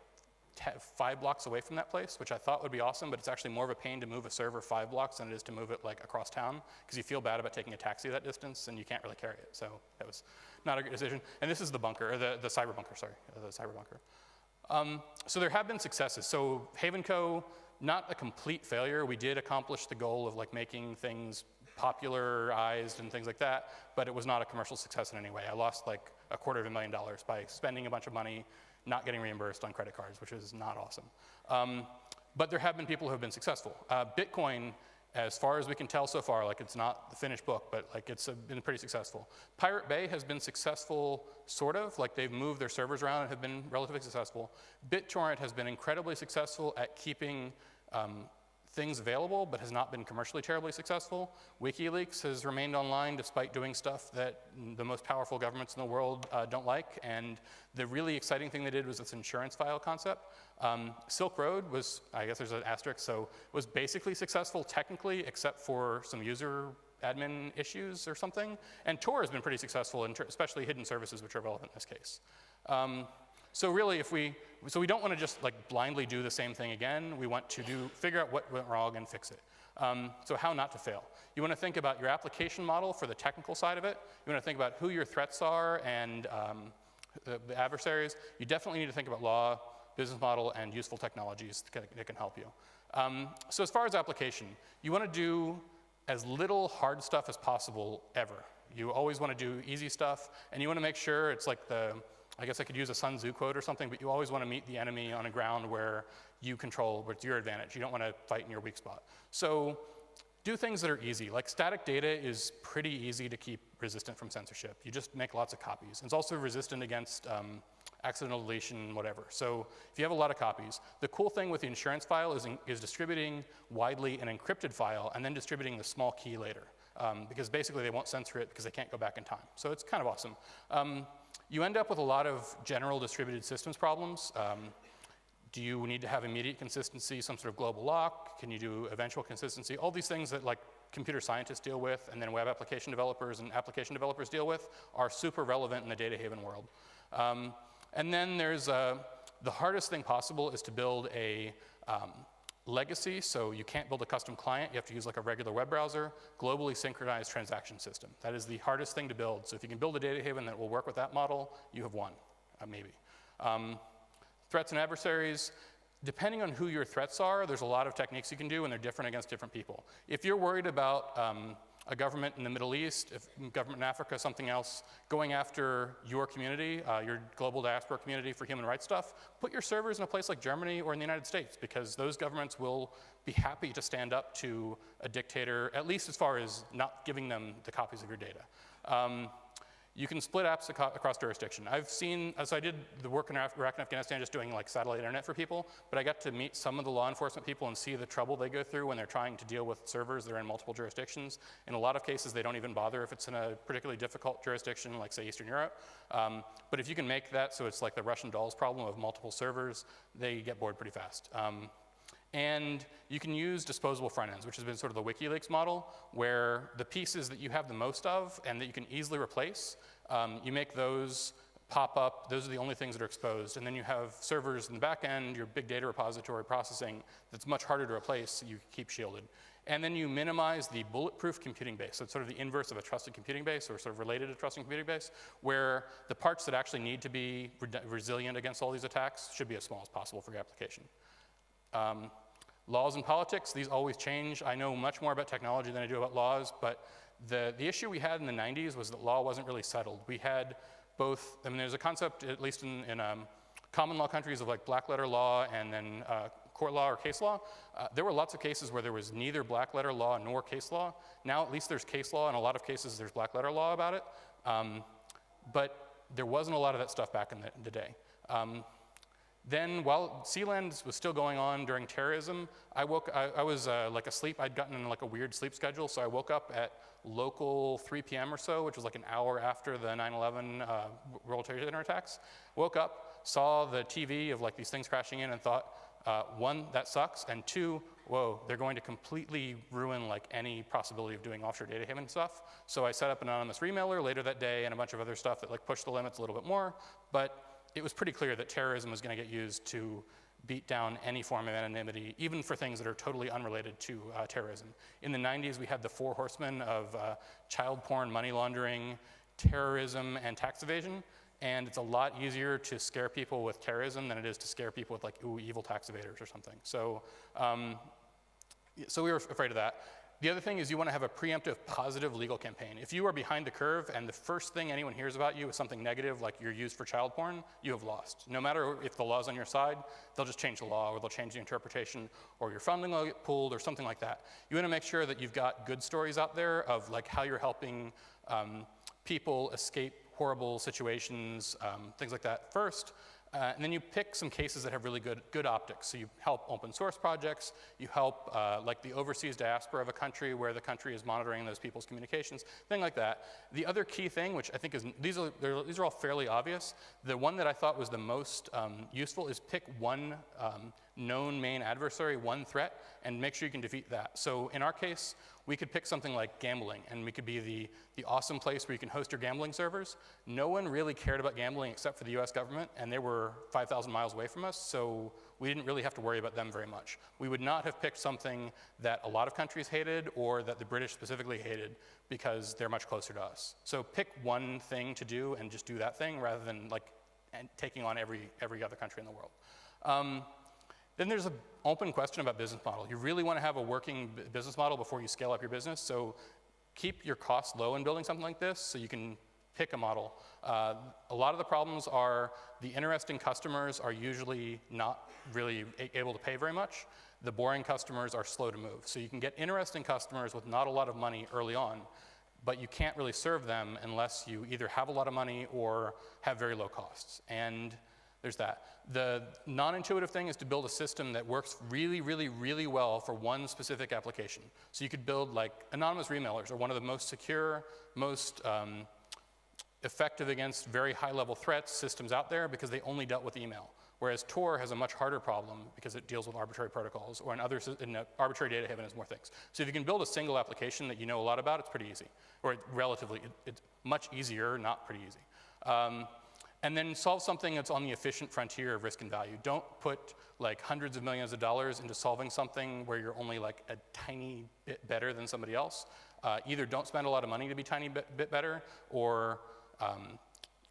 five blocks away from that place, which I thought would be awesome, but it's actually more of a pain to move a server five blocks than it is to move it like across town, because you feel bad about taking a taxi that distance and you can't really carry it. So that was not a good decision. And this is the bunker, or the, the cyber bunker, sorry, the cyber bunker. Um, so there have been successes. So Havenco, not a complete failure. We did accomplish the goal of like making things popularized and things like that, but it was not a commercial success in any way. I lost like a quarter of a million dollars by spending a bunch of money, not getting reimbursed on credit cards, which is not awesome. Um, but there have been people who have been successful. Uh, Bitcoin, as far as we can tell so far, like it's not the finished book, but like it's uh, been pretty successful. Pirate Bay has been successful, sort of, like they've moved their servers around and have been relatively successful. BitTorrent has been incredibly successful at keeping um, things available, but has not been commercially terribly successful. WikiLeaks has remained online despite doing stuff that the most powerful governments in the world uh, don't like, and the really exciting thing they did was this insurance file concept. Um, Silk Road was, I guess there's an asterisk, so was basically successful technically, except for some user admin issues or something, and Tor has been pretty successful, in especially hidden services, which are relevant in this case. Um, So really, if we, so we don't want to just like blindly do the same thing again. We want to do, figure out what went wrong and fix it. Um, so how not to fail. You want to think about your application model for the technical side of it. You want to think about who your threats are and um, the, the adversaries. You definitely need to think about law, business model, and useful technologies that can, that can help you. Um, so as far as application, you want to do as little hard stuff as possible ever. You always want to do easy stuff, and you want to make sure it's like the, I guess I could use a Sun Tzu quote or something, but you always want to meet the enemy on a ground where you control, where it's your advantage. You don't want to fight in your weak spot. So do things that are easy. Like static data is pretty easy to keep resistant from censorship. You just make lots of copies. It's also resistant against um, accidental deletion, whatever. So if you have a lot of copies, the cool thing with the insurance file is, in, is distributing widely an encrypted file and then distributing the small key later. Um, because basically they won't censor it because they can't go back in time. So it's kind of awesome. Um, You end up with a lot of general distributed systems problems. Um, do you need to have immediate consistency, some sort of global lock? Can you do eventual consistency? All these things that like computer scientists deal with and then web application developers and application developers deal with are super relevant in the data haven world. Um, and then there's uh, the hardest thing possible is to build a um, legacy, so you can't build a custom client. You have to use like a regular web browser, globally synchronized transaction system. That is the hardest thing to build. So if you can build a data haven that will work with that model, you have won, uh, maybe. Um, threats and adversaries, depending on who your threats are, there's a lot of techniques you can do, and they're different against different people. If you're worried about um, a government in the Middle East, if government in Africa, something else, going after your community, uh, your global diaspora community for human rights stuff, put your servers in a place like Germany or in the United States, because those governments will be happy to stand up to a dictator, at least as far as not giving them the copies of your data. Um, You can split apps across jurisdiction. I've seen, so I did the work in Iraq and Afghanistan just doing like satellite internet for people, but I got to meet some of the law enforcement people and see the trouble they go through when they're trying to deal with servers that are in multiple jurisdictions. In a lot of cases, they don't even bother if it's in a particularly difficult jurisdiction, like say Eastern Europe. Um, but if you can make that so it's like the Russian dolls problem of multiple servers, they get bored pretty fast. Um, And you can use disposable front ends, which has been sort of the WikiLeaks model, where the pieces that you have the most of and that you can easily replace, um, you make those pop up. Those are the only things that are exposed. And then you have servers in the back end, your big data repository processing that's much harder to replace, so you keep shielded. And then you minimize the bulletproof computing base. So it's sort of the inverse of a trusted computing base, or sort of related to trusted computing base, where the parts that actually need to be re resilient against all these attacks should be as small as possible for your application. Um, laws and politics, these always change. I know much more about technology than I do about laws, but the, the issue we had in the nineties was that law wasn't really settled. We had both, I mean, there's a concept, at least in, in um, common law countries, of like black letter law and then uh, court law or case law. Uh, there were lots of cases where there was neither black letter law nor case law. Now at least there's case law, and a lot of cases there's black letter law about it. Um, but there wasn't a lot of that stuff back in the, in the day. Um, Then, while Sealand was still going on during terrorism, I woke. I, I was uh, like asleep. I'd gotten in like a weird sleep schedule, so I woke up at local three p m or so, which was like an hour after the nine eleven uh, World Trade Center attacks. Woke up, saw the T V of like these things crashing in, and thought, uh, one, that sucks, and two, whoa, they're going to completely ruin like any possibility of doing offshore data haven stuff. So I set up an anonymous remailer later that day, and a bunch of other stuff that like pushed the limits a little bit more, but it was pretty clear that terrorism was going to get used to beat down any form of anonymity, even for things that are totally unrelated to uh, terrorism. In the nineties, we had the four horsemen of uh, child porn, money laundering, terrorism, and tax evasion. And it's a lot easier to scare people with terrorism than it is to scare people with like, ooh, evil tax evaders or something. So, um, so we were afraid of that. The other thing is you want to have a preemptive positive legal campaign. If you are behind the curve and the first thing anyone hears about you is something negative, like you're used for child porn, you have lost. No matter if the law's on your side, they'll just change the law, or they'll change the interpretation, or your funding will get pulled, or something like that. You want to make sure that you've got good stories out there of like how you're helping um, people escape horrible situations, um, things like that first. Uh, and then you pick some cases that have really good, good optics. So you help open source projects, you help uh, like the overseas diaspora of a country where the country is monitoring those people's communications, thing like that. The other key thing, which I think is, these are, these are all fairly obvious, the one that I thought was the most um, useful is pick one um, known main adversary, one threat, and make sure you can defeat that. So in our case, we could pick something like gambling, and we could be the, the awesome place where you can host your gambling servers. No one really cared about gambling except for the U S government, and they were five thousand miles away from us, so we didn't really have to worry about them very much. We would not have picked something that a lot of countries hated or that the British specifically hated because they're much closer to us. So pick one thing to do and just do that thing rather than like and taking on every, every other country in the world. Um, Then there's an open question about business model. You really want to have a working business model before you scale up your business, so keep your costs low in building something like this so you can pick a model. Uh, a lot of the problems are the interesting customers are usually not really able to pay very much. The boring customers are slow to move. So you can get interesting customers with not a lot of money early on, but you can't really serve them unless you either have a lot of money or have very low costs. And there's that. The non-intuitive thing is to build a system that works really, really, really well for one specific application. So you could build like anonymous remailers are one of the most secure, most um, effective against very high-level threats systems out there because they only dealt with email. Whereas Tor has a much harder problem because it deals with arbitrary protocols, or in other, in arbitrary data haven has more things. So if you can build a single application that you know a lot about, it's pretty easy, or relatively, it, it's much easier, not pretty easy. Um, And then solve something that's on the efficient frontier of risk and value. Don't put like hundreds of millions of dollars into solving something where you're only like a tiny bit better than somebody else. Uh, either don't spend a lot of money to be tiny bit, bit better, or um,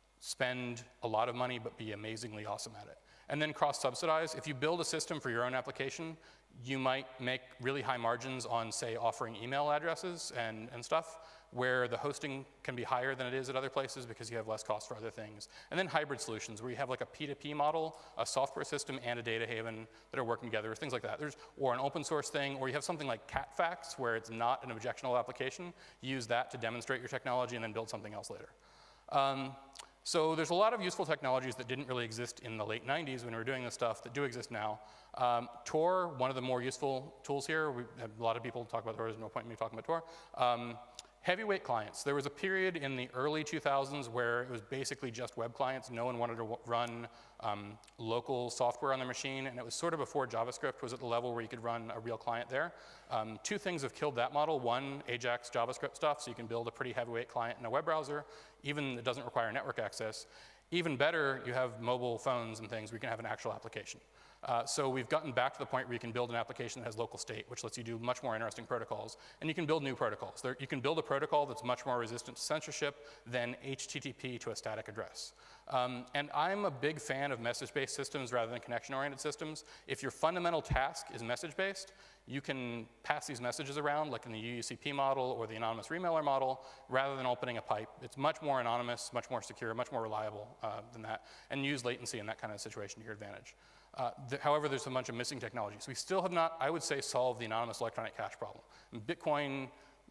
spend a lot of money but be amazingly awesome at it. And then cross-subsidize. If you build a system for your own application, you might make really high margins on, say, offering email addresses and, and stuff, where the hosting can be higher than it is at other places because you have less cost for other things. And then hybrid solutions, where you have like a P two P model, a software system, and a data haven that are working together, things like that. There's, or an open source thing, or you have something like Catfax, where it's not an objectionable application. Use that to demonstrate your technology and then build something else later. Um, So there's a lot of useful technologies that didn't really exist in the late nineties when we were doing this stuff that do exist now. Um, Tor, one of the more useful tools here. We have a lot of people talk about Tor. There's no point in me talking about Tor. Um, heavyweight clients. There was a period in the early two thousands where it was basically just web clients. No one wanted to run um, local software on their machine, and it was sort of before JavaScript was at the level where you could run a real client there. Um, two things have killed that model. One, Ajax JavaScript stuff, so you can build a pretty heavyweight client in a web browser, even it doesn't require network access. Even better, you have mobile phones and things where you can have an actual application. Uh, so we've gotten back to the point where you can build an application that has local state, which lets you do much more interesting protocols. And you can build new protocols. There, you can build a protocol that's much more resistant to censorship than H T T P to a static address. Um, and I'm a big fan of message-based systems rather than connection-oriented systems. If your fundamental task is message-based, you can pass these messages around, like in the U U C P model or the anonymous remailer model, rather than opening a pipe. It's much more anonymous, much more secure, much more reliable uh, than that, and use latency in that kind of situation to your advantage. Uh, th however, there's a bunch of missing technologies. We still have not, I would say, solved the anonymous electronic cash problem. And Bitcoin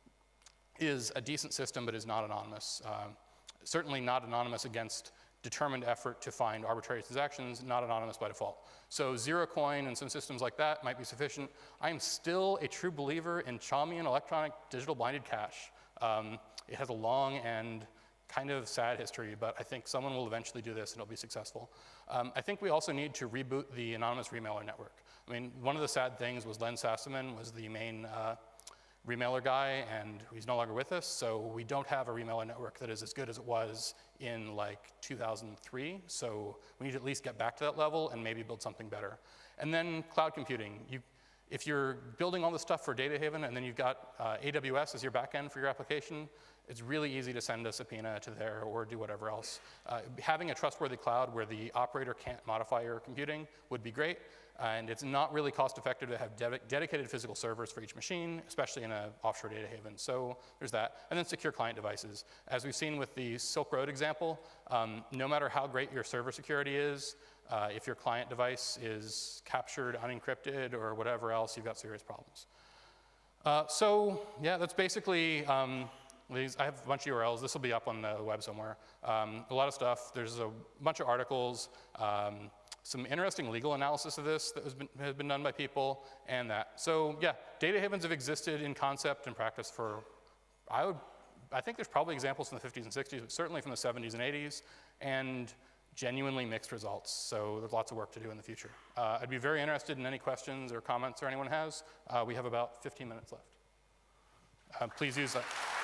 is a decent system, but is not anonymous. Uh, certainly not anonymous against determined effort to find arbitrary transactions, not anonymous by default. So zero coin and some systems like that might be sufficient. I am still a true believer in Chaumian electronic digital blinded cash. Um, it has a long and kind of sad history, but I think someone will eventually do this and it'll be successful. Um, I think we also need to reboot the anonymous remailer network. I mean, one of the sad things was Len Sassaman was the main uh, remailer guy, and he's no longer with us, so we don't have a remailer network that is as good as it was in like two thousand three, so we need to at least get back to that level and maybe build something better. And then cloud computing. You, if you're building all this stuff for Data Haven and then you've got uh, A W S as your backend for your application, it's really easy to send a subpoena to there or do whatever else. Uh, having a trustworthy cloud where the operator can't modify your computing would be great. And it's not really cost effective to have de dedicated physical servers for each machine, especially in an offshore data haven. So there's that. And then secure client devices. As we've seen with the Silk Road example, um, no matter how great your server security is, uh, if your client device is captured, unencrypted, or whatever else, you've got serious problems. Uh, so yeah, that's basically, um, these, I have a bunch of U R Ls. This will be up on the web somewhere. Um, a lot of stuff. There's a bunch of articles. Um, Some interesting legal analysis of this that has been, has been done by people, and that. So yeah, data havens have existed in concept and practice for, I would, I think there's probably examples from the fifties and sixties, but certainly from the seventies and eighties, and genuinely mixed results. So there's lots of work to do in the future. Uh, I'd be very interested in any questions or comments or anyone has. Uh, we have about fifteen minutes left. Uh, please use that.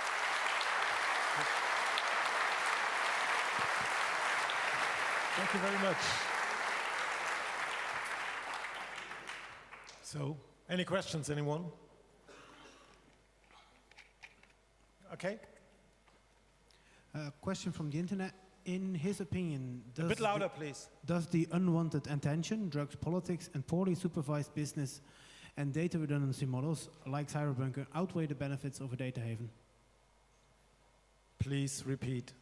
Thank you very much. So, any questions, anyone? Okay. A question from the internet. In his opinion, does A bit louder, the, please. Does the unwanted attention, drugs, politics, and poorly supervised business and data redundancy models like Cyberbunker outweigh the benefits of a data haven? Please repeat.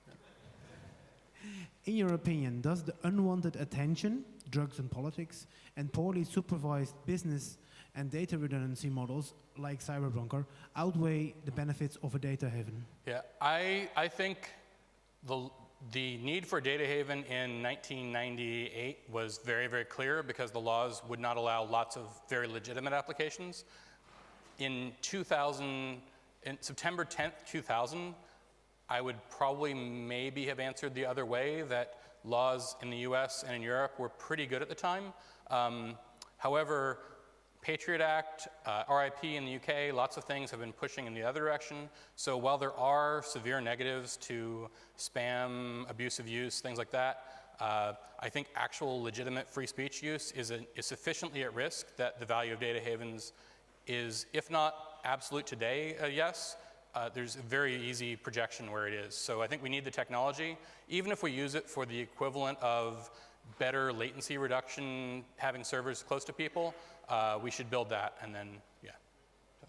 In your opinion, does the unwanted attention, drugs and politics, and poorly supervised business and data redundancy models like Cyberbunker outweigh the benefits of a data haven? Yeah, I, I think the, the need for a data haven in nineteen ninety-eight was very, very clear because the laws would not allow lots of very legitimate applications. In two thousand, in September tenth, two thousand, I would probably maybe have answered the other way, that laws in the U S and in Europe were pretty good at the time. Um, however, Patriot Act, uh, R I P in the U K, lots of things have been pushing in the other direction. So while there are severe negatives to spam, abusive use, things like that, uh, I think actual legitimate free speech use is, a, is sufficiently at risk that the value of data havens is, if not absolute today, uh, yes, Uh, there's a very easy projection where it is. So I think we need the technology. Even if we use it for the equivalent of better latency reduction, having servers close to people, uh, we should build that, and then, yeah. So.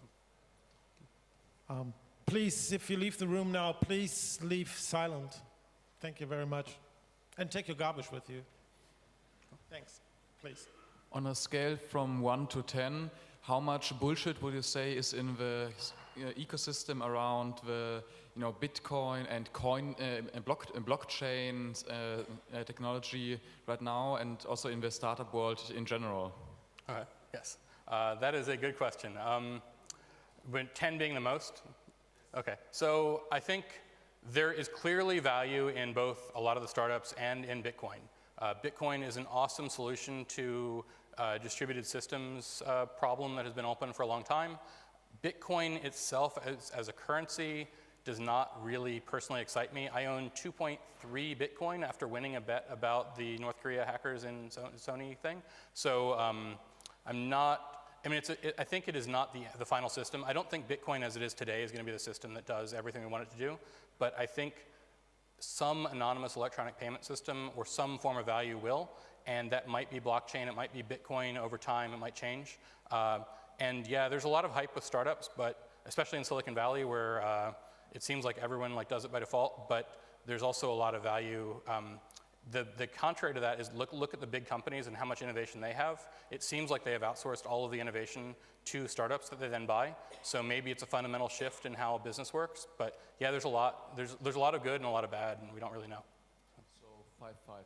Um, please, if you leave the room now, please leave silent. Thank you very much. And take your garbage with you. Thanks, please. On a scale from one to ten, how much bullshit would you say is in the uh, ecosystem around the, you know, Bitcoin and coin uh, and, block, and blockchain uh, uh, technology right now, and also in the startup world in general? All right. Yes, uh, that is a good question. Um, ten being the most. Okay, so I think there is clearly value in both a lot of the startups and in Bitcoin. Uh, Bitcoin is an awesome solution to uh, distributed systems uh, problem that has been open for a long time. Bitcoin itself as, as a currency does not really personally excite me. I own two point three Bitcoin after winning a bet about the North Korea hackers in Sony thing. So um, I'm not, I mean, it's a, it, I think it is not the, the final system. I don't think Bitcoin as it is today is going to be the system that does everything we want it to do. But I think some anonymous electronic payment system or some form of value will. And that might be blockchain, it might be Bitcoin over time, it might change. Uh, and yeah, there's a lot of hype with startups, but especially in Silicon Valley where uh, it seems like everyone like does it by default, but there's also a lot of value. Um, the, the contrary to that is look, look at the big companies and how much innovation they have. It seems like they have outsourced all of the innovation to startups that they then buy. So maybe it's a fundamental shift in how business works, but yeah, there's a lot, there's, there's a lot of good and a lot of bad, and we don't really know. So five, five.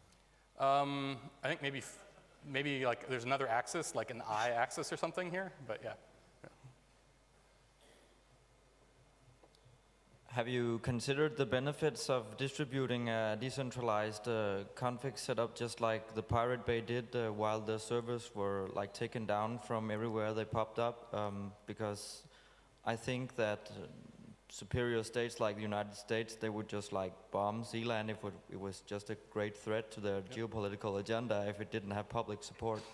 Um, I think maybe, maybe like there's another axis, like an I-axis or something here, but yeah. yeah. Have you considered the benefits of distributing a decentralized uh, config setup just like the Pirate Bay did uh, while the servers were like taken down from everywhere they popped up? Um, because I think that uh, superior states like the United States, they would just like bomb Zealand if it was just a great threat to their yep. geopolitical agenda if it didn't have public support.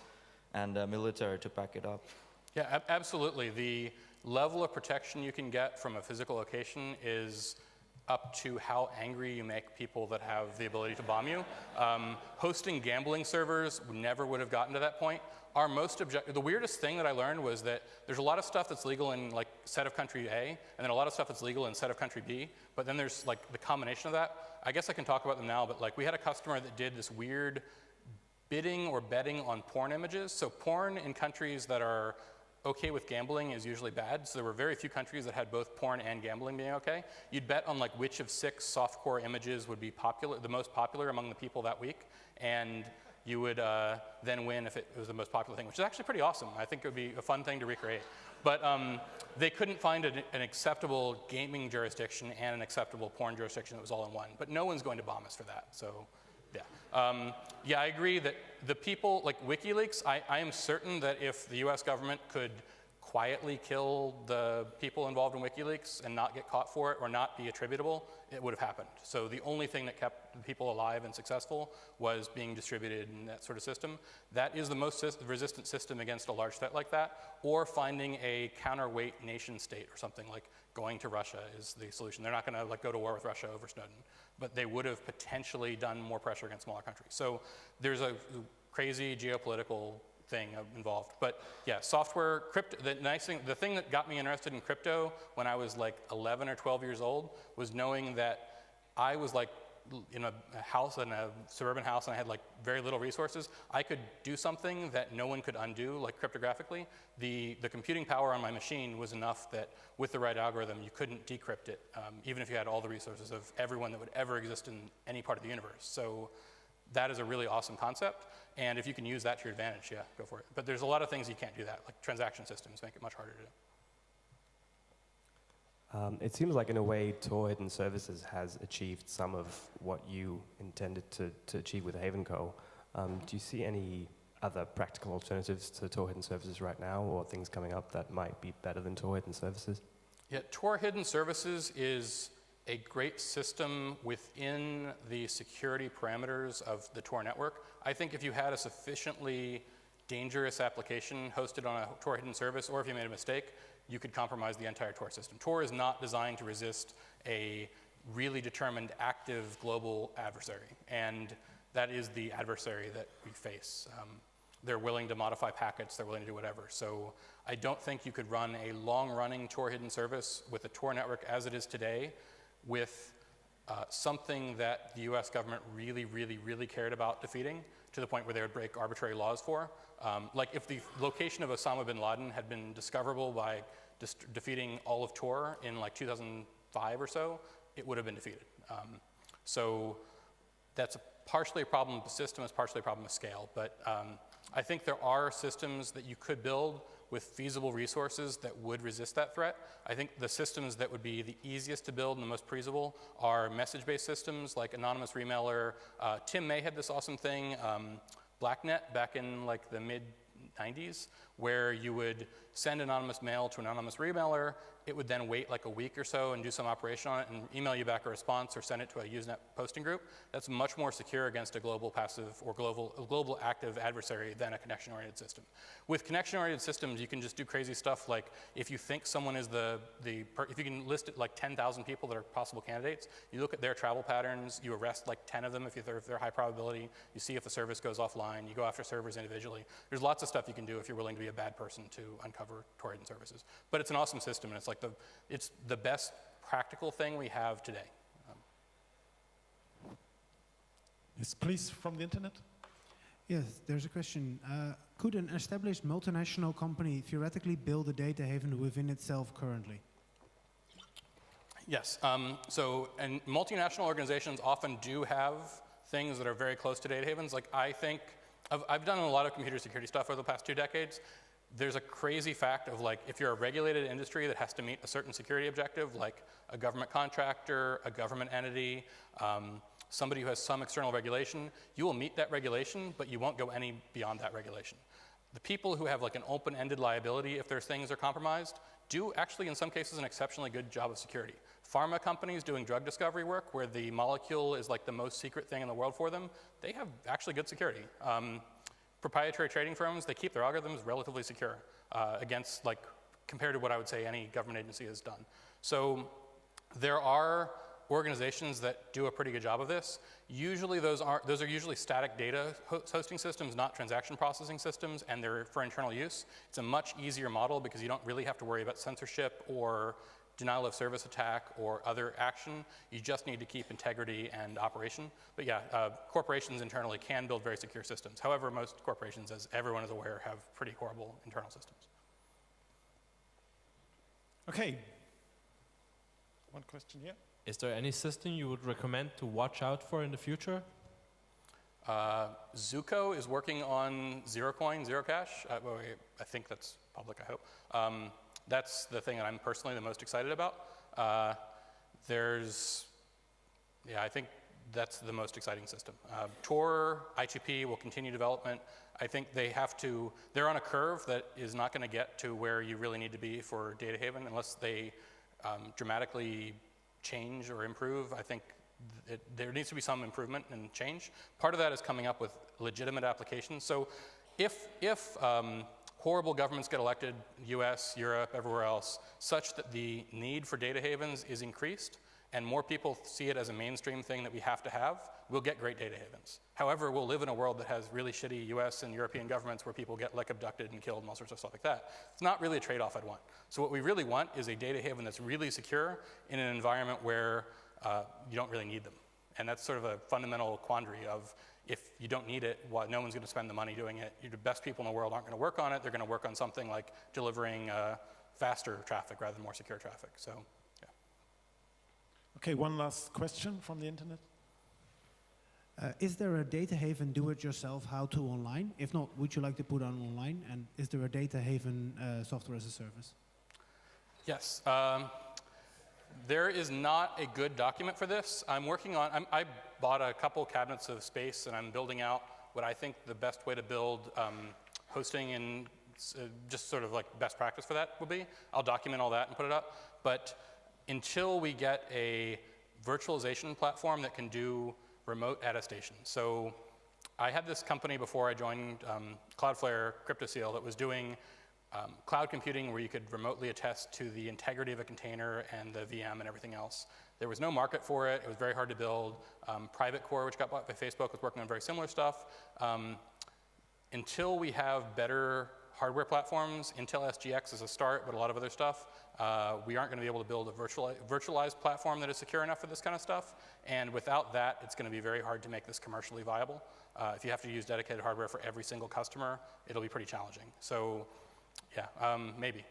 and uh, military to back it up. Yeah, ab absolutely. The level of protection you can get from a physical location is up to how angry you make people that have the ability to bomb you. Um, hosting gambling servers never would have gotten to that point. Our most objective, the weirdest thing that I learned was that there's a lot of stuff that's legal in like set of country A, and then a lot of stuff that's legal in set of country B, but then there's like the combination of that. I guess I can talk about them now, but like we had a customer that did this weird bidding or betting on porn images. So porn in countries that are okay with gambling is usually bad. So there were very few countries that had both porn and gambling being okay. You'd bet on like which of six softcore images would be popular, the most popular among the people that week, and you would uh, then win if it was the most popular thing, which is actually pretty awesome. I think it would be a fun thing to recreate. But um, they couldn't find an, an acceptable gaming jurisdiction and an acceptable porn jurisdiction that was all in one. But no one's going to bomb us for that. So yeah, um, yeah, I agree that the people, like WikiLeaks, I, I am certain that if the U S government could quietly kill the people involved in WikiLeaks and not get caught for it or not be attributable, it would have happened. So the only thing that kept the people alive and successful was being distributed in that sort of system. That is the most resistant system against a large threat like that, or finding a counterweight nation state or something, like going to Russia is the solution. They're not gonna like go to war with Russia over Snowden, but they would have potentially done more pressure against smaller countries. So there's a crazy geopolitical thing involved. But yeah, software, crypto, the nice thing, the thing that got me interested in crypto when I was like eleven or twelve years old was knowing that I was like in a house, in a suburban house, and I had like very little resources. I could do something that no one could undo, like cryptographically. The, the computing power on my machine was enough that with the right algorithm, you couldn't decrypt it, um, even if you had all the resources of everyone that would ever exist in any part of the universe. So that is a really awesome concept. And if you can use that to your advantage, yeah, go for it. But there's a lot of things you can't do that, like transaction systems make it much harder to do. Um, it seems like in a way Tor Hidden Services has achieved some of what you intended to, to achieve with HavenCo. Um, do you see any other practical alternatives to Tor Hidden Services right now, or things coming up that might be better than Tor Hidden Services? Yeah, Tor Hidden Services is a great system within the security parameters of the Tor network. I think if you had a sufficiently dangerous application hosted on a Tor hidden service, or if you made a mistake, you could compromise the entire Tor system. Tor is not designed to resist a really determined active global adversary, and that is the adversary that we face. Um, they're willing to modify packets, they're willing to do whatever. So I don't think you could run a long-running Tor hidden service with the Tor network as it is today with uh, something that the U S government really, really, really cared about defeating to the point where they would break arbitrary laws for. Um, like if the location of Osama bin Laden had been discoverable by defeating all of Tor in like two thousand five or so, it would have been defeated. Um, so that's a partially a problem with the system, it's partially a problem with scale. But um, I think there are systems that you could build with feasible resources that would resist that threat. I think the systems that would be the easiest to build and the most feasible are message-based systems like Anonymous Remailer. Uh, Tim May had this awesome thing, um, BlackNet, back in like the mid nineties, where you would send anonymous mail to an anonymous remailer. It would then wait like a week or so and do some operation on it and email you back a response or send it to a Usenet posting group. That's much more secure against a global passive or global, a global active adversary than a connection-oriented system. With connection-oriented systems, you can just do crazy stuff like if you think someone is the, the per, if you can list it like ten thousand people that are possible candidates, you look at their travel patterns, you arrest like ten of them if they're, if they're high probability, you see if the service goes offline, you go after servers individually. There's lots of stuff you can do if you're willing to be a bad person to uncover Tor hidden services. But it's an awesome system, and it's like the, it's the best practical thing we have today. Um, yes, please, from the internet. Yes, there's a question. Uh, could an established multinational company theoretically build a data haven within itself currently? Yes, um, so, and multinational organizations often do have things that are very close to data havens. Like I think, I've, I've done a lot of computer security stuff over the past two decades. There's a crazy fact of like, if you're a regulated industry that has to meet a certain security objective, like a government contractor, a government entity, um, somebody who has some external regulation, you will meet that regulation, but you won't go any beyond that regulation. The people who have like an open-ended liability if their things are compromised do actually in some cases an exceptionally good job of security. Pharma companies doing drug discovery work where the molecule is like the most secret thing in the world for them, they have actually good security. Um, proprietary trading firms, they keep their algorithms relatively secure uh, against, like, compared to what I would say any government agency has done. So there are organizations that do a pretty good job of this. Usually those are, those are usually static data hosting systems, not transaction processing systems, and they're for internal use. It's a much easier model because you don't really have to worry about censorship or denial of service attack or other action. You just need to keep integrity and operation. But yeah, uh, corporations internally can build very secure systems. However, most corporations, as everyone is aware, have pretty horrible internal systems. Okay. One question here. Is there any system you would recommend to watch out for in the future? Uh, Zuko is working on zero coin, zero cash. Uh, well, I think that's public, I hope. Um, that's the thing that I'm personally the most excited about. Uh, there's, yeah, I think that's the most exciting system. Uh, Tor, I two P will continue development. I think they have to, they're on a curve that is not going to get to where you really need to be for Data Haven unless they um, dramatically change or improve. I think it, there needs to be some improvement and change. Part of that is coming up with legitimate applications. So if, if um, horrible governments get elected, U S, Europe, everywhere else, such that the need for data havens is increased and more people see it as a mainstream thing that we have to have, we'll get great data havens. However, we'll live in a world that has really shitty U S and European governments where people get like abducted and killed and all sorts of stuff like that. It's not really a trade-off I'd want. So what we really want is a data haven that's really secure in an environment where uh, you don't really need them. And that's sort of a fundamental quandary of if you don't need it, well, no one's going to spend the money doing it. The best people in the world aren't going to work on it. They're going to work on something like delivering uh, faster traffic rather than more secure traffic. So, yeah. Okay, one last question from the internet. Uh, is there a data haven do-it-yourself how-to online? If not, would you like to put on online? And is there a data haven uh, software as a service? Yes. Um, there is not a good document for this. I'm working on, I'm, I bought a couple cabinets of space and I'm building out what I think the best way to build um, hosting and uh, just sort of like best practice for that will be. I'll document all that and put it up. But until we get a virtualization platform that can do remote attestation. So I had this company before I joined um, Cloudflare CryptoSeal that was doing um, cloud computing where you could remotely attest to the integrity of a container and the V M and everything else. There was no market for it. It was very hard to build. Um, Private Core, which got bought by Facebook, was working on very similar stuff. Um, until we have better hardware platforms, Intel S G X is a start, but a lot of other stuff, uh, we aren't going to be able to build a virtuali virtualized platform that is secure enough for this kind of stuff. And without that, it's going to be very hard to make this commercially viable. Uh, if you have to use dedicated hardware for every single customer, it'll be pretty challenging. So, yeah, um, maybe.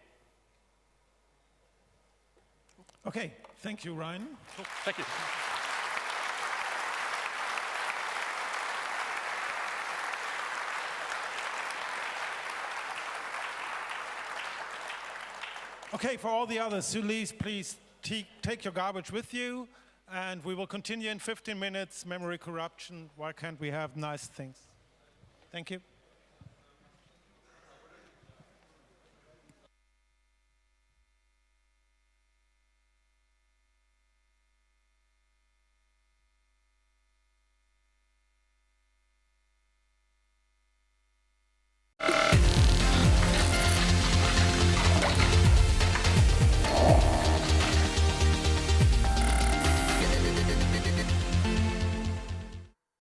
Okay, thank you, Ryan. Cool. Thank you. Okay, for all the others, Sulis, please take your garbage with you, and we will continue in fifteen minutes. Memory corruption. Why can't we have nice things? Thank you.